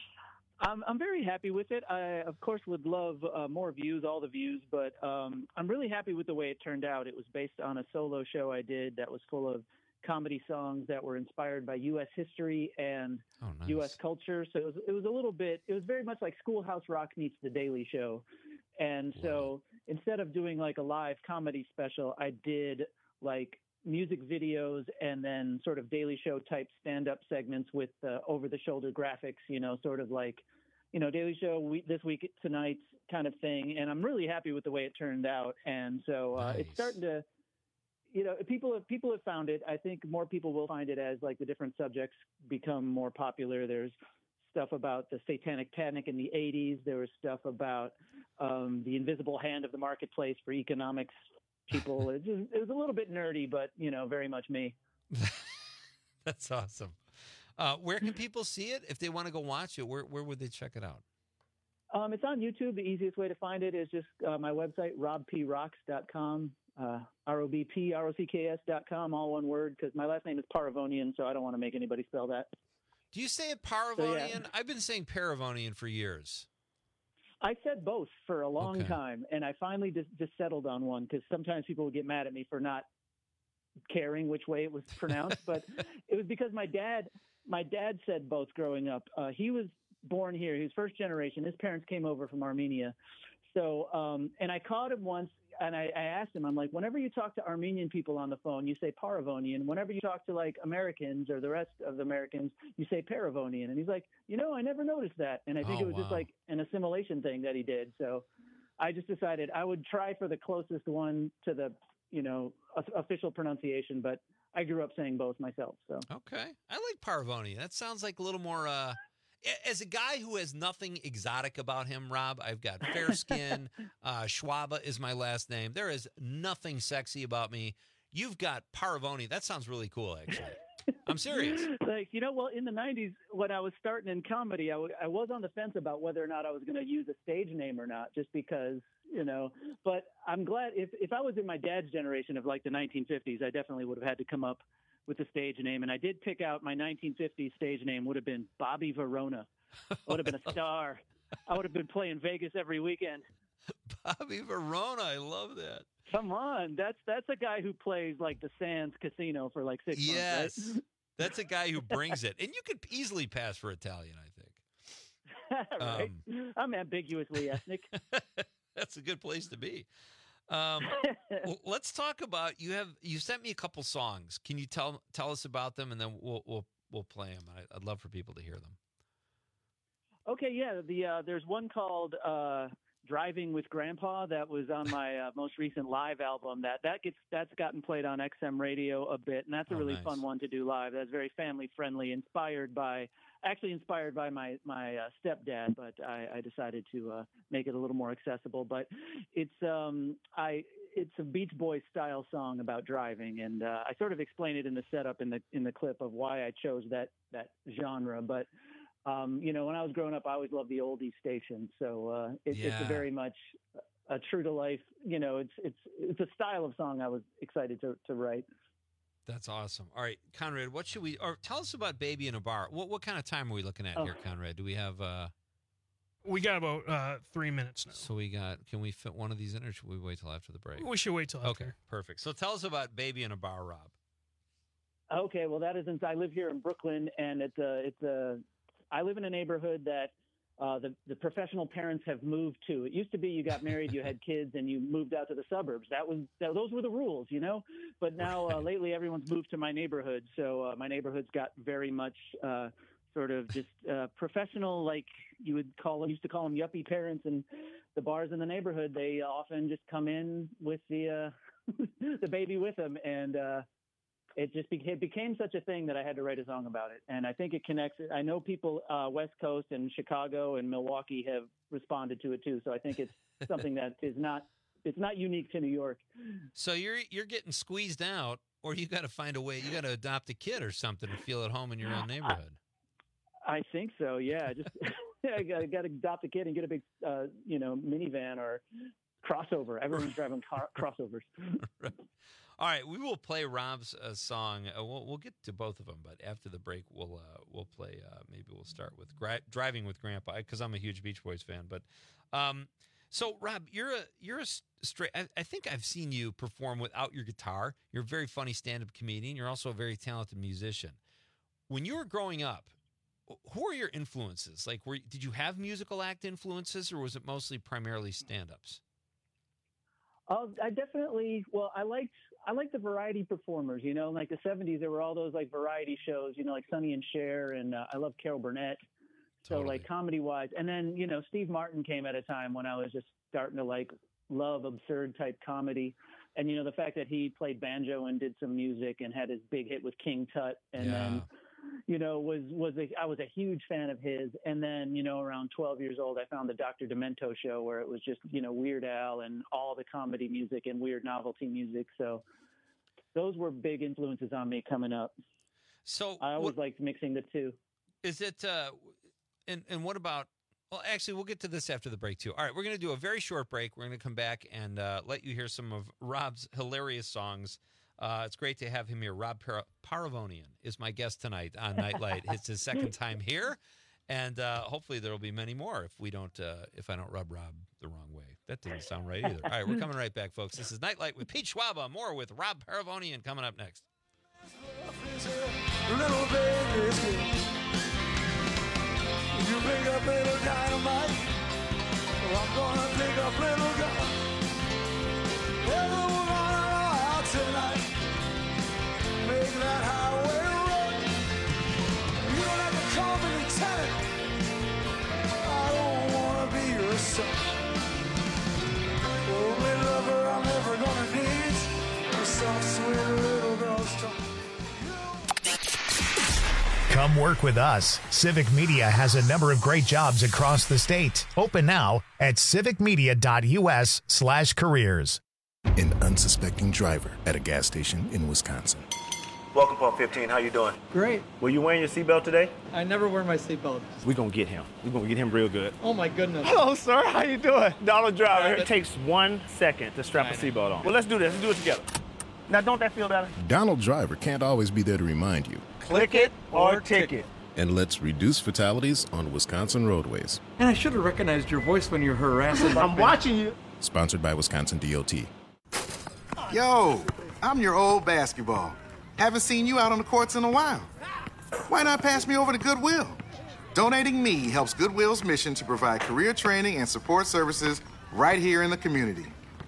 I'm very happy with it. I, of course, would love more views, all the views, but I'm really happy with the way it turned out. It was based on a solo show I did that was full of comedy songs that were inspired by U.S. history and U.S. culture. So it was a little bit, it was very much like Schoolhouse Rock meets The Daily Show. And so instead of doing like a live comedy special, I did like music videos and then sort of Daily Show type stand-up segments with over-the-shoulder graphics, you know, sort of like, you know, Daily Show this week tonight kind of thing. And I'm really happy with the way it turned out. And so it's starting to, you know, people have found it. I think more people will find it as like the different subjects become more popular. There's stuff about the satanic panic in the 80s. There was stuff about the invisible hand of the marketplace for economics people. It was a little bit nerdy, but, you know, very much me. That's awesome. Where can people see it? If they want to go watch it, where would they check it out? It's on YouTube. The easiest way to find it is just my website, robprocks.com, ROBPROCKS.com, all one word, because my last name is Paravonian, so I don't want to make anybody spell that. Do you say it Paravonian? So, yeah. I've been saying Paravonian for years. I said both for a long time, and I finally just settled on one, because sometimes people would get mad at me for not caring which way it was pronounced, but it was because my dad said both growing up. He was born here. He was first generation. His parents came over from Armenia. So, and I caught him once, and I asked him, I'm like, whenever you talk to Armenian people on the phone, you say Paravonian. Whenever you talk to like Americans or the rest of the Americans, you say Paravonian. And he's like, you know, I never noticed that. And I think it was just like an assimilation thing that he did. So I just decided I would try for the closest one to the, you know, official pronunciation, but I grew up saying both myself. So okay, I like Paravonian. That sounds like a little more. As a guy who has nothing exotic about him, Rob, I've got fair skin. Schwaba is my last name. There is nothing sexy about me. You've got Paravonian. That sounds really cool, actually. I'm serious. Like, you know, well, in the 90s, when I was starting in comedy, I was on the fence about whether or not I was going to use a stage name or not, just because, you know. But I'm glad if I was in my dad's generation of like the 1950s, I definitely would have had to come up with the stage name. And I did pick out my 1950s stage name would have been Bobby Verona. I would have been a star. I would have been playing Vegas every weekend. Bobby Verona. I love that. Come on. That's a guy who plays like the Sands Casino for like 6 months. Yes. Right? That's a guy who brings it. And you could easily pass for Italian, I think. Right. I'm ambiguously ethnic. That's a good place to be. Let's talk about you sent me a couple songs. Can you tell us about them, and then we'll play them. I'd love for people to hear them. Okay, yeah. There's one called "Driving with Grandpa" that was on my most recent live album. That's gotten played on XM radio a bit, and that's a really fun one to do live. That's very family friendly, inspired by my stepdad, but I decided to make it a little more accessible. But it's a Beach Boys style song about driving, and I sort of explain it in the setup in the clip of why I chose that genre. But when I was growing up, I always loved the oldies station, so it's a very much a true to life. It's a style of song I was excited to write. That's awesome. All right, Conrad, tell us about Baby in a Bar. What kind of time are we looking at here, Conrad? Do we have We got about 3 minutes now. So can we fit one of these in, or should we wait till after the break? We should wait till after. Okay, perfect. So tell us about Baby in a Bar, Rob. Okay, well, that isn't. I live here in Brooklyn, and I live in a neighborhood that the professional parents have moved to. It used to be you got married, you had kids, and you moved out to the suburbs. Those were the rules, But now lately, everyone's moved to my neighborhood. So my neighborhood's got very much sort of just professional, like used to call them yuppie parents. And the bars in the neighborhood, they often just come in with the the baby with them, and it became such a thing that I had to write a song about it. And I think it connects. I know people West Coast and Chicago and Milwaukee have responded to it too. So I think it's something that it's not unique to New York. So you're getting squeezed out, or you got to find a way. You got to adopt a kid or something to feel at home in your own neighborhood. I think so. Yeah. Just I got to adopt a kid and get a big minivan or crossover. Everyone's driving crossovers. Right. All right, we will play Rob's song. We'll get to both of them, but after the break, we'll play. Maybe we'll start with "Driving with Grandpa" because I'm a huge Beach Boys fan. But so Rob, you're a straight. I think I've seen you perform without your guitar. You're a very funny stand-up comedian. You're also a very talented musician. When you were growing up, who are your influences? Like, did you have musical act influences, or was it mostly primarily stand-ups? I definitely. Well, I liked the variety performers. Like the '70s, there were all those like variety shows. Like Sonny and Cher, and I love Carol Burnett. So like comedy wise, and then Steve Martin came at a time when I was just starting to like love absurd type comedy, and the fact that he played banjo and did some music and had his big hit with King Tut, and then. I was a huge fan of his. And then, around 12 years old, I found the Dr. Demento show where it was just, Weird Al and all the comedy music and weird novelty music. So those were big influences on me coming up. So I always liked mixing the two. Is it, and what about, well, actually, we'll get to this after the break too. All right. We're going to do a very short break. We're going to come back and let you hear some of Rob's hilarious songs. It's great to have him here. Rob Paravonian is my guest tonight on Nightlight. It's his second time here, and hopefully there will be many more if I don't rub Rob the wrong way. That didn't sound right either. All right, we're coming right back, folks. This is Nightlight with Pete Schwaba. More with Rob Paravonian coming up next. Little baby, you pick up little dynamite. Well, I'm gonna pick up little gun. Everyone out tonight. Make that highway run. You don't have to call me lieutenant. I don't wanna be your son. Only lover I'm ever gonna need. A soft, sweet little girl's tongue. Come work with us. Civic Media has a number of great jobs across the state. Open now at civicmedia.us/careers. An unsuspecting driver at a gas station in Wisconsin. Welcome, Pump 15. How you doing? Great. Were you wearing your seatbelt today? I never wear my seatbelt. We're going to get him. We're going to get him real good. Oh, my goodness. Hello, sir. How you doing? Donald Driver. It takes 1 second to strap a seatbelt on. Well, let's do this. Let's do it together. Now, don't that feel better? Donald Driver can't always be there to remind you. Click it or ticket. And let's reduce fatalities on Wisconsin roadways. And I should have recognized your voice when you're harassing. I'm watching you. Sponsored by Wisconsin DOT. Yo, I'm your old basketball. Haven't seen you out on the courts in a while. Why not pass me over to Goodwill? Donating me helps Goodwill's mission to provide career training and support services right here in the community.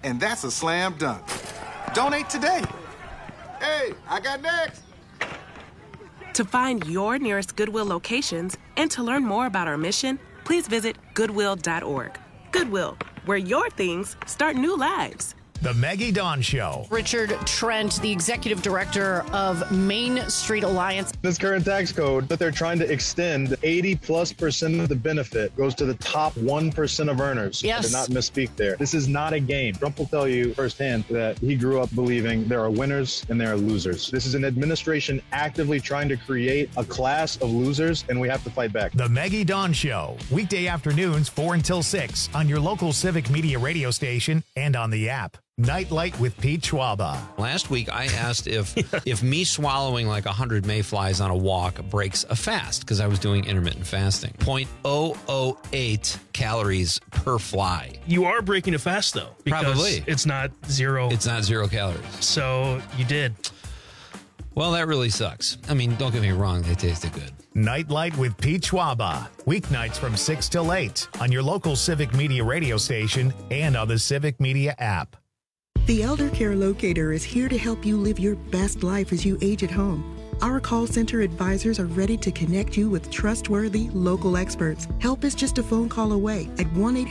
and that's a slam dunk. Donate today. Hey, I got next. To find your nearest Goodwill locations and to learn more about our mission, please visit Goodwill.org. Goodwill, where your things start new lives. The Maggie Dawn Show. Richard Trent, the executive director of Main Street Alliance. This current tax code that they're trying to extend, 80+% of the benefit goes to the top 1% of earners. Yes. I did not misspeak there. This is not a game. Trump will tell you firsthand that he grew up believing there are winners and there are losers. This is an administration actively trying to create a class of losers, and we have to fight back. The Maggie Dawn Show. Weekday afternoons 4 until 6 on your local Civic Media radio station and on the app. Nightlight with Pete Schwaba. Last week, I asked if me swallowing like 100 mayflies on a walk breaks a fast, because I was doing intermittent fasting. 0.008 calories per fly. You are breaking a fast, though. Because Probably. It's not zero. It's not 0 calories. So you did. Well, that really sucks. I mean, don't get me wrong. They tasted good. Nightlight with Pete Schwaba. Weeknights from 6 till 8 on your local Civic Media radio station and on the Civic Media app. The Elder Care Locator is here to help you live your best life as you age at home. Our call center advisors are ready to connect you with trustworthy local experts. Help is just a phone call away at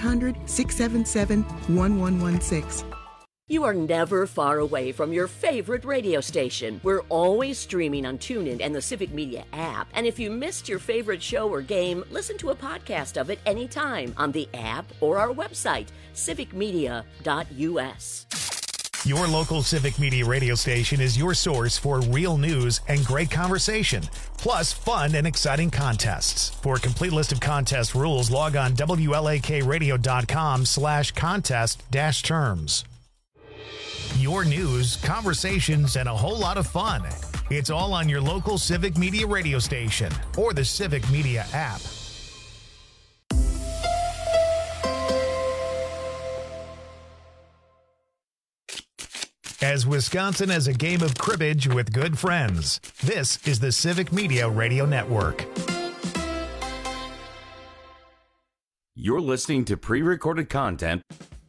1-800-677-1116. You are never far away from your favorite radio station. We're always streaming on TuneIn and the Civic Media app. And if you missed your favorite show or game, listen to a podcast of it anytime on the app or our website, civicmedia.us. Your local Civic Media radio station is your source for real news and great conversation, plus fun and exciting contests. For a complete list of contest rules, log on WLAKradio.com/contest-terms. Your news, conversations, and a whole lot of fun. It's all on your local Civic Media radio station or the Civic Media app. As Wisconsin has a game of cribbage with good friends, this is the Civic Media Radio Network. You're listening to pre-recorded content.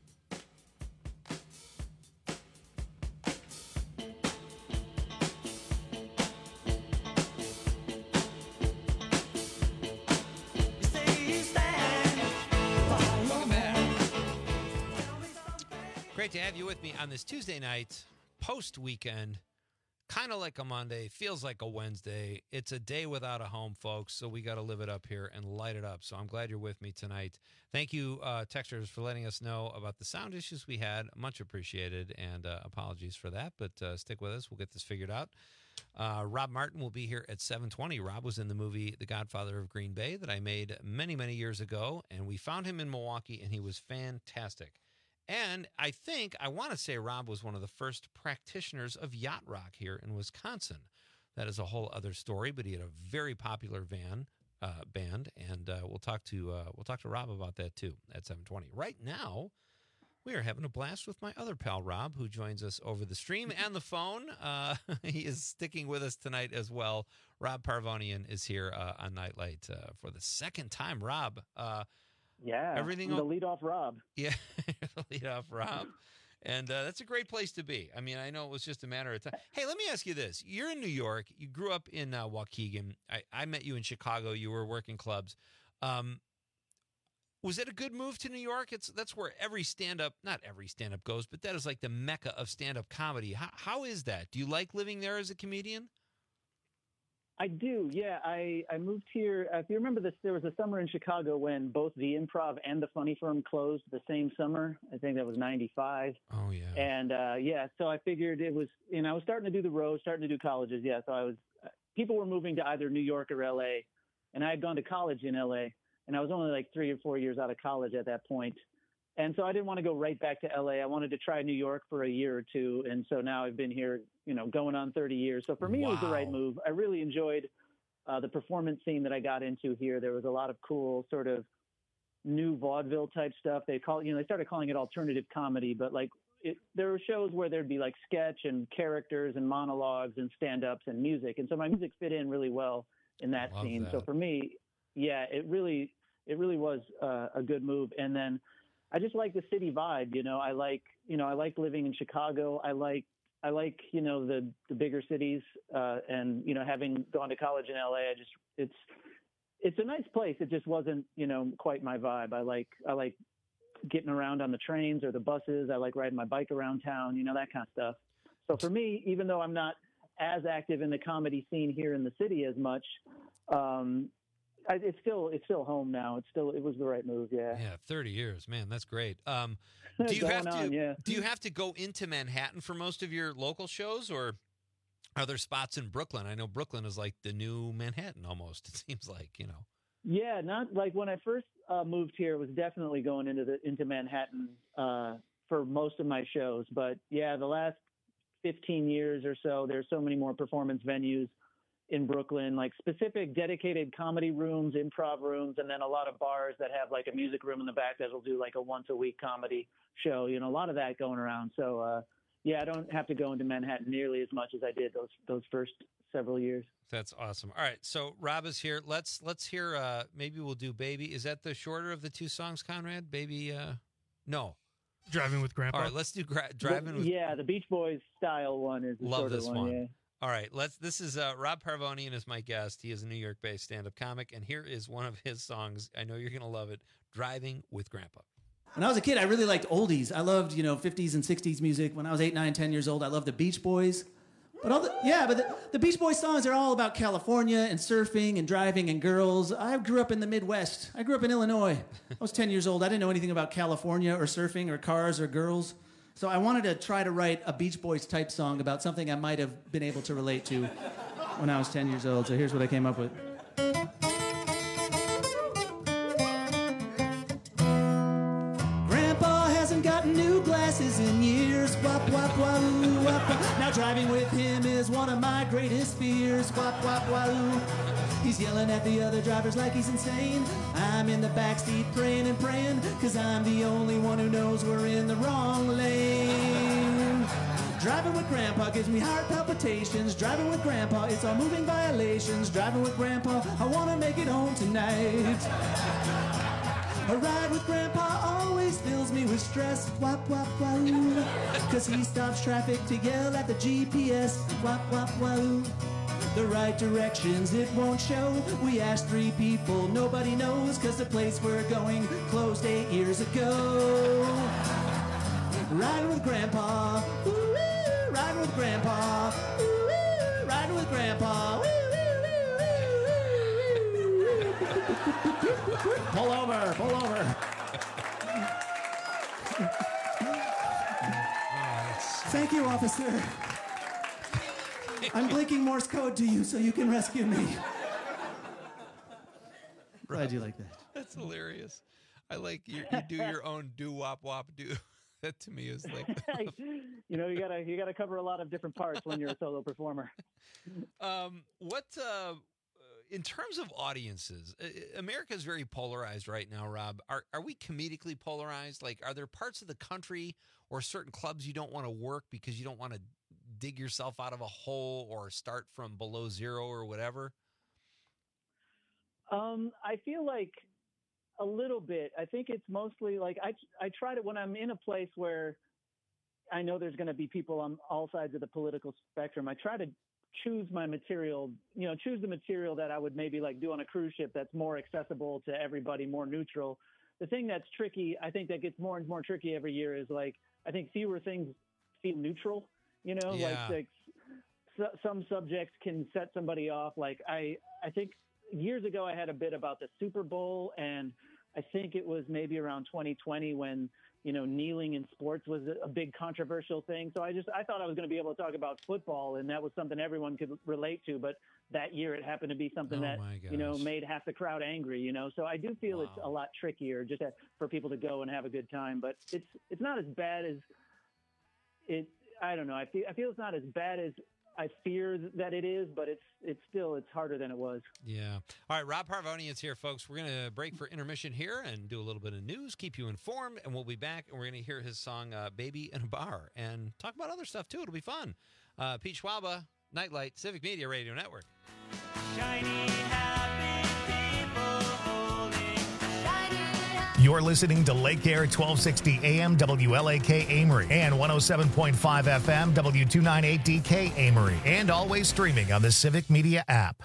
Great to have you with me on this Tuesday night, post-weekend, kind of like a Monday, feels like a Wednesday. It's a day without a home, folks, so we got to live it up here and light it up. So I'm glad you're with me tonight. Thank you, texters, for letting us know about the sound issues we had. Much appreciated, and apologies for that, but stick with us. We'll get this figured out. Rob Martin will be here at 7:20. Rob was in the movie The Godfather of Green Bay that I made many, many years ago, and we found him in Milwaukee, and he was fantastic. And I want to say Rob was one of the first practitioners of yacht rock here in Wisconsin. That is a whole other story, but he had a very popular band, and we'll talk to Rob about that too at 7:20. Right now, we are having a blast with my other pal Rob, who joins us over the stream and the phone. He is sticking with us tonight as well. Rob Parvonian is here on Nightlight for the second time. Rob. Yeah, everything. The leadoff Rob. Yeah, the leadoff Rob, and that's a great place to be. I mean, I know it was just a matter of time. Hey, let me ask you this: you're in New York. You grew up in Waukegan. I met you in Chicago. You were working clubs. Was it a good move to New York? That's where not every stand-up goes, but that is like the mecca of stand-up comedy. How is that? Do you like living there as a comedian? I do, yeah. I moved here. If you remember this, there was a summer in Chicago when both the Improv and the Funny Firm closed the same summer. I think that was 95. Oh, yeah. And, so I figured it was, I was starting to do the road, starting to do colleges. Yeah, so people were moving to either New York or L.A., and I had gone to college in L.A., and I was only like 3 or 4 years out of college at that point. And so I didn't want to go right back to L.A. I wanted to try New York for a year or two. And so now I've been here, going on 30 years. So for me, It was the right move. I really enjoyed the performance scene that I got into here. There was a lot of cool sort of new vaudeville type stuff. They started calling it alternative comedy, but there were shows where there'd be like sketch and characters and monologues and stand-ups and music. And so my music fit in really well in that scene. So for me, yeah, it really was a good move. And then I just like the city vibe. I like living in Chicago. I like the bigger cities, and having gone to college in LA, it's a nice place. It just wasn't quite my vibe. I like getting around on the trains or the buses. I like riding my bike around town, that kind of stuff. So for me, even though I'm not as active in the comedy scene here in the city as much, it's still home now. It was the right move. Yeah. Yeah. 30 years, man. That's great. Do you have to go into Manhattan for most of your local shows, or are there spots in Brooklyn? I know Brooklyn is like the new Manhattan almost. It seems like, Yeah, not like when I first moved here, it was definitely going into Manhattan for most of my shows. But yeah, the last 15 years or so, there's so many more performance venues in Brooklyn, like specific dedicated comedy rooms, improv rooms, and then a lot of bars that have like a music room in the back that'll do like a once a week comedy show. A lot of that going around. So yeah, I don't have to go into Manhattan nearly as much as I did those first several years. That's awesome. All right, so Rob is here. Let's hear. Maybe we'll do "Baby." Is that the shorter of the two songs, Conrad? "Baby." No. Driving with Grandpa. All right, let's do "Driving with." Yeah, the Beach Boys style one is the Love shorter this one. Yeah. All right, this is Rob Parvonian is my guest. He is a New York-based stand-up comic, and here is one of his songs. I know you're going to love it. "Driving with Grandpa." When I was a kid, I really liked oldies. I loved, 50s and 60s music. When I was 8, 9, 10 years old, I loved the Beach Boys. But the Beach Boys songs are all about California and surfing and driving and girls. I grew up in the Midwest. I grew up in Illinois. I was 10 years old. I didn't know anything about California or surfing or cars or girls. So I wanted to try to write a Beach Boys type song about something I might have been able to relate to when I was 10 years old. So here's what I came up with. Gotten new glasses in years. Wop, wop, wahoo, wop, wop. Now driving with him is one of my greatest fears. Wop, wop, wahoo. He's yelling at the other drivers like he's insane. I'm in the backseat praying and praying, cause I'm the only one who knows we're in the wrong lane. Driving with Grandpa gives me heart palpitations. Driving with Grandpa, it's all moving violations. Driving with Grandpa, I wanna make it home tonight. A ride with Grandpa always fills me with stress. Wop, wop, wahoo. Cause he stops traffic to yell at the GPS. Wop, wop, wahoo. The right directions it won't show. We asked 3 people, nobody knows, cause the place we're going closed 8 years ago. Riding with Grandpa. Ooh, riding with Grandpa. Ooh, riding with Grandpa. Pull over, pull over. Thank you, officer. I'm blinking Morse code to you so you can rescue me. Glad you like that. That's hilarious. I like you do your own do-wop-wop-do. That to me is like... you gotta cover a lot of different parts when you're a solo performer. In terms of audiences, America is very polarized right now, Rob. Are we comedically polarized? Like, are there parts of the country or certain clubs you don't want to work because you don't want to dig yourself out of a hole or start from below zero or whatever? I feel like a little bit. I think it's mostly like I try to, when I'm in a place where I know there's going to be people on all sides of the political spectrum, I try to choose my material, choose the material that I would maybe like do on a cruise ship that's more accessible to everybody, more neutral. The thing that's tricky, I think that gets more and more tricky every year is like, I think fewer things feel neutral, like some subjects can set somebody off. Like I think years ago I had a bit about the Super Bowl, and I think it was maybe around 2020 when, kneeling in sports was a big controversial thing. So I thought I was going to be able to talk about football, and that was something everyone could relate to. But that year it happened to be something that, made half the crowd angry, So I do feel it's a lot trickier just for people to go and have a good time. But it's not as bad as it. I don't know. I feel it's not as bad as I fear that it is, but it's harder than it was. Yeah. All right, Rob Parvonian is here, folks. We're going to break for intermission here and do a little bit of news, keep you informed, and we'll be back, and we're going to hear his song, Baby in a Bar, and talk about other stuff, too. It'll be fun. Pete Schwaba, Nightlight, Civic Media Radio Network. Shiny, happy people holding. You're listening to Lake Air 1260 AM WLAK Amory and 107.5 FM W298DK Amory, and always streaming on the Civic Media app.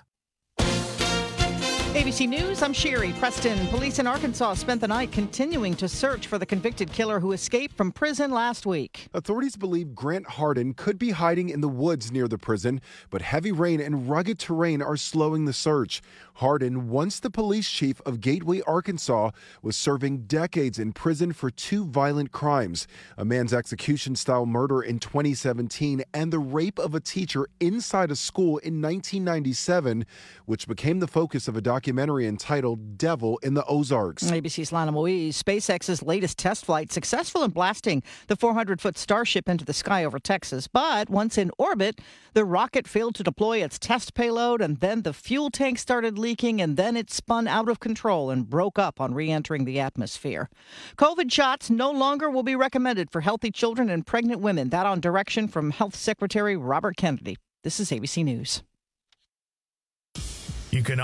ABC News, I'm Sherry Preston. Police in Arkansas spent the night continuing to search for the convicted killer who escaped from prison last week. Authorities believe Grant Hardin could be hiding in the woods near the prison, but heavy rain and rugged terrain are slowing the search. Hardin, once the police chief of Gateway, Arkansas, was serving decades in prison for 2 violent crimes: a man's execution-style murder in 2017 and the rape of a teacher inside a school in 1997, which became the focus of a documentary entitled Devil in the Ozarks. ABC's Lana Moise. SpaceX's latest test flight successful in blasting the 400-foot Starship into the sky over Texas. But once in orbit, the rocket failed to deploy its test payload, and then the fuel tank started leaking, and then it spun out of control and broke up on re-entering the atmosphere. COVID shots no longer will be recommended for healthy children and pregnant women. That on direction from Health Secretary Robert Kennedy. This is ABC News. You can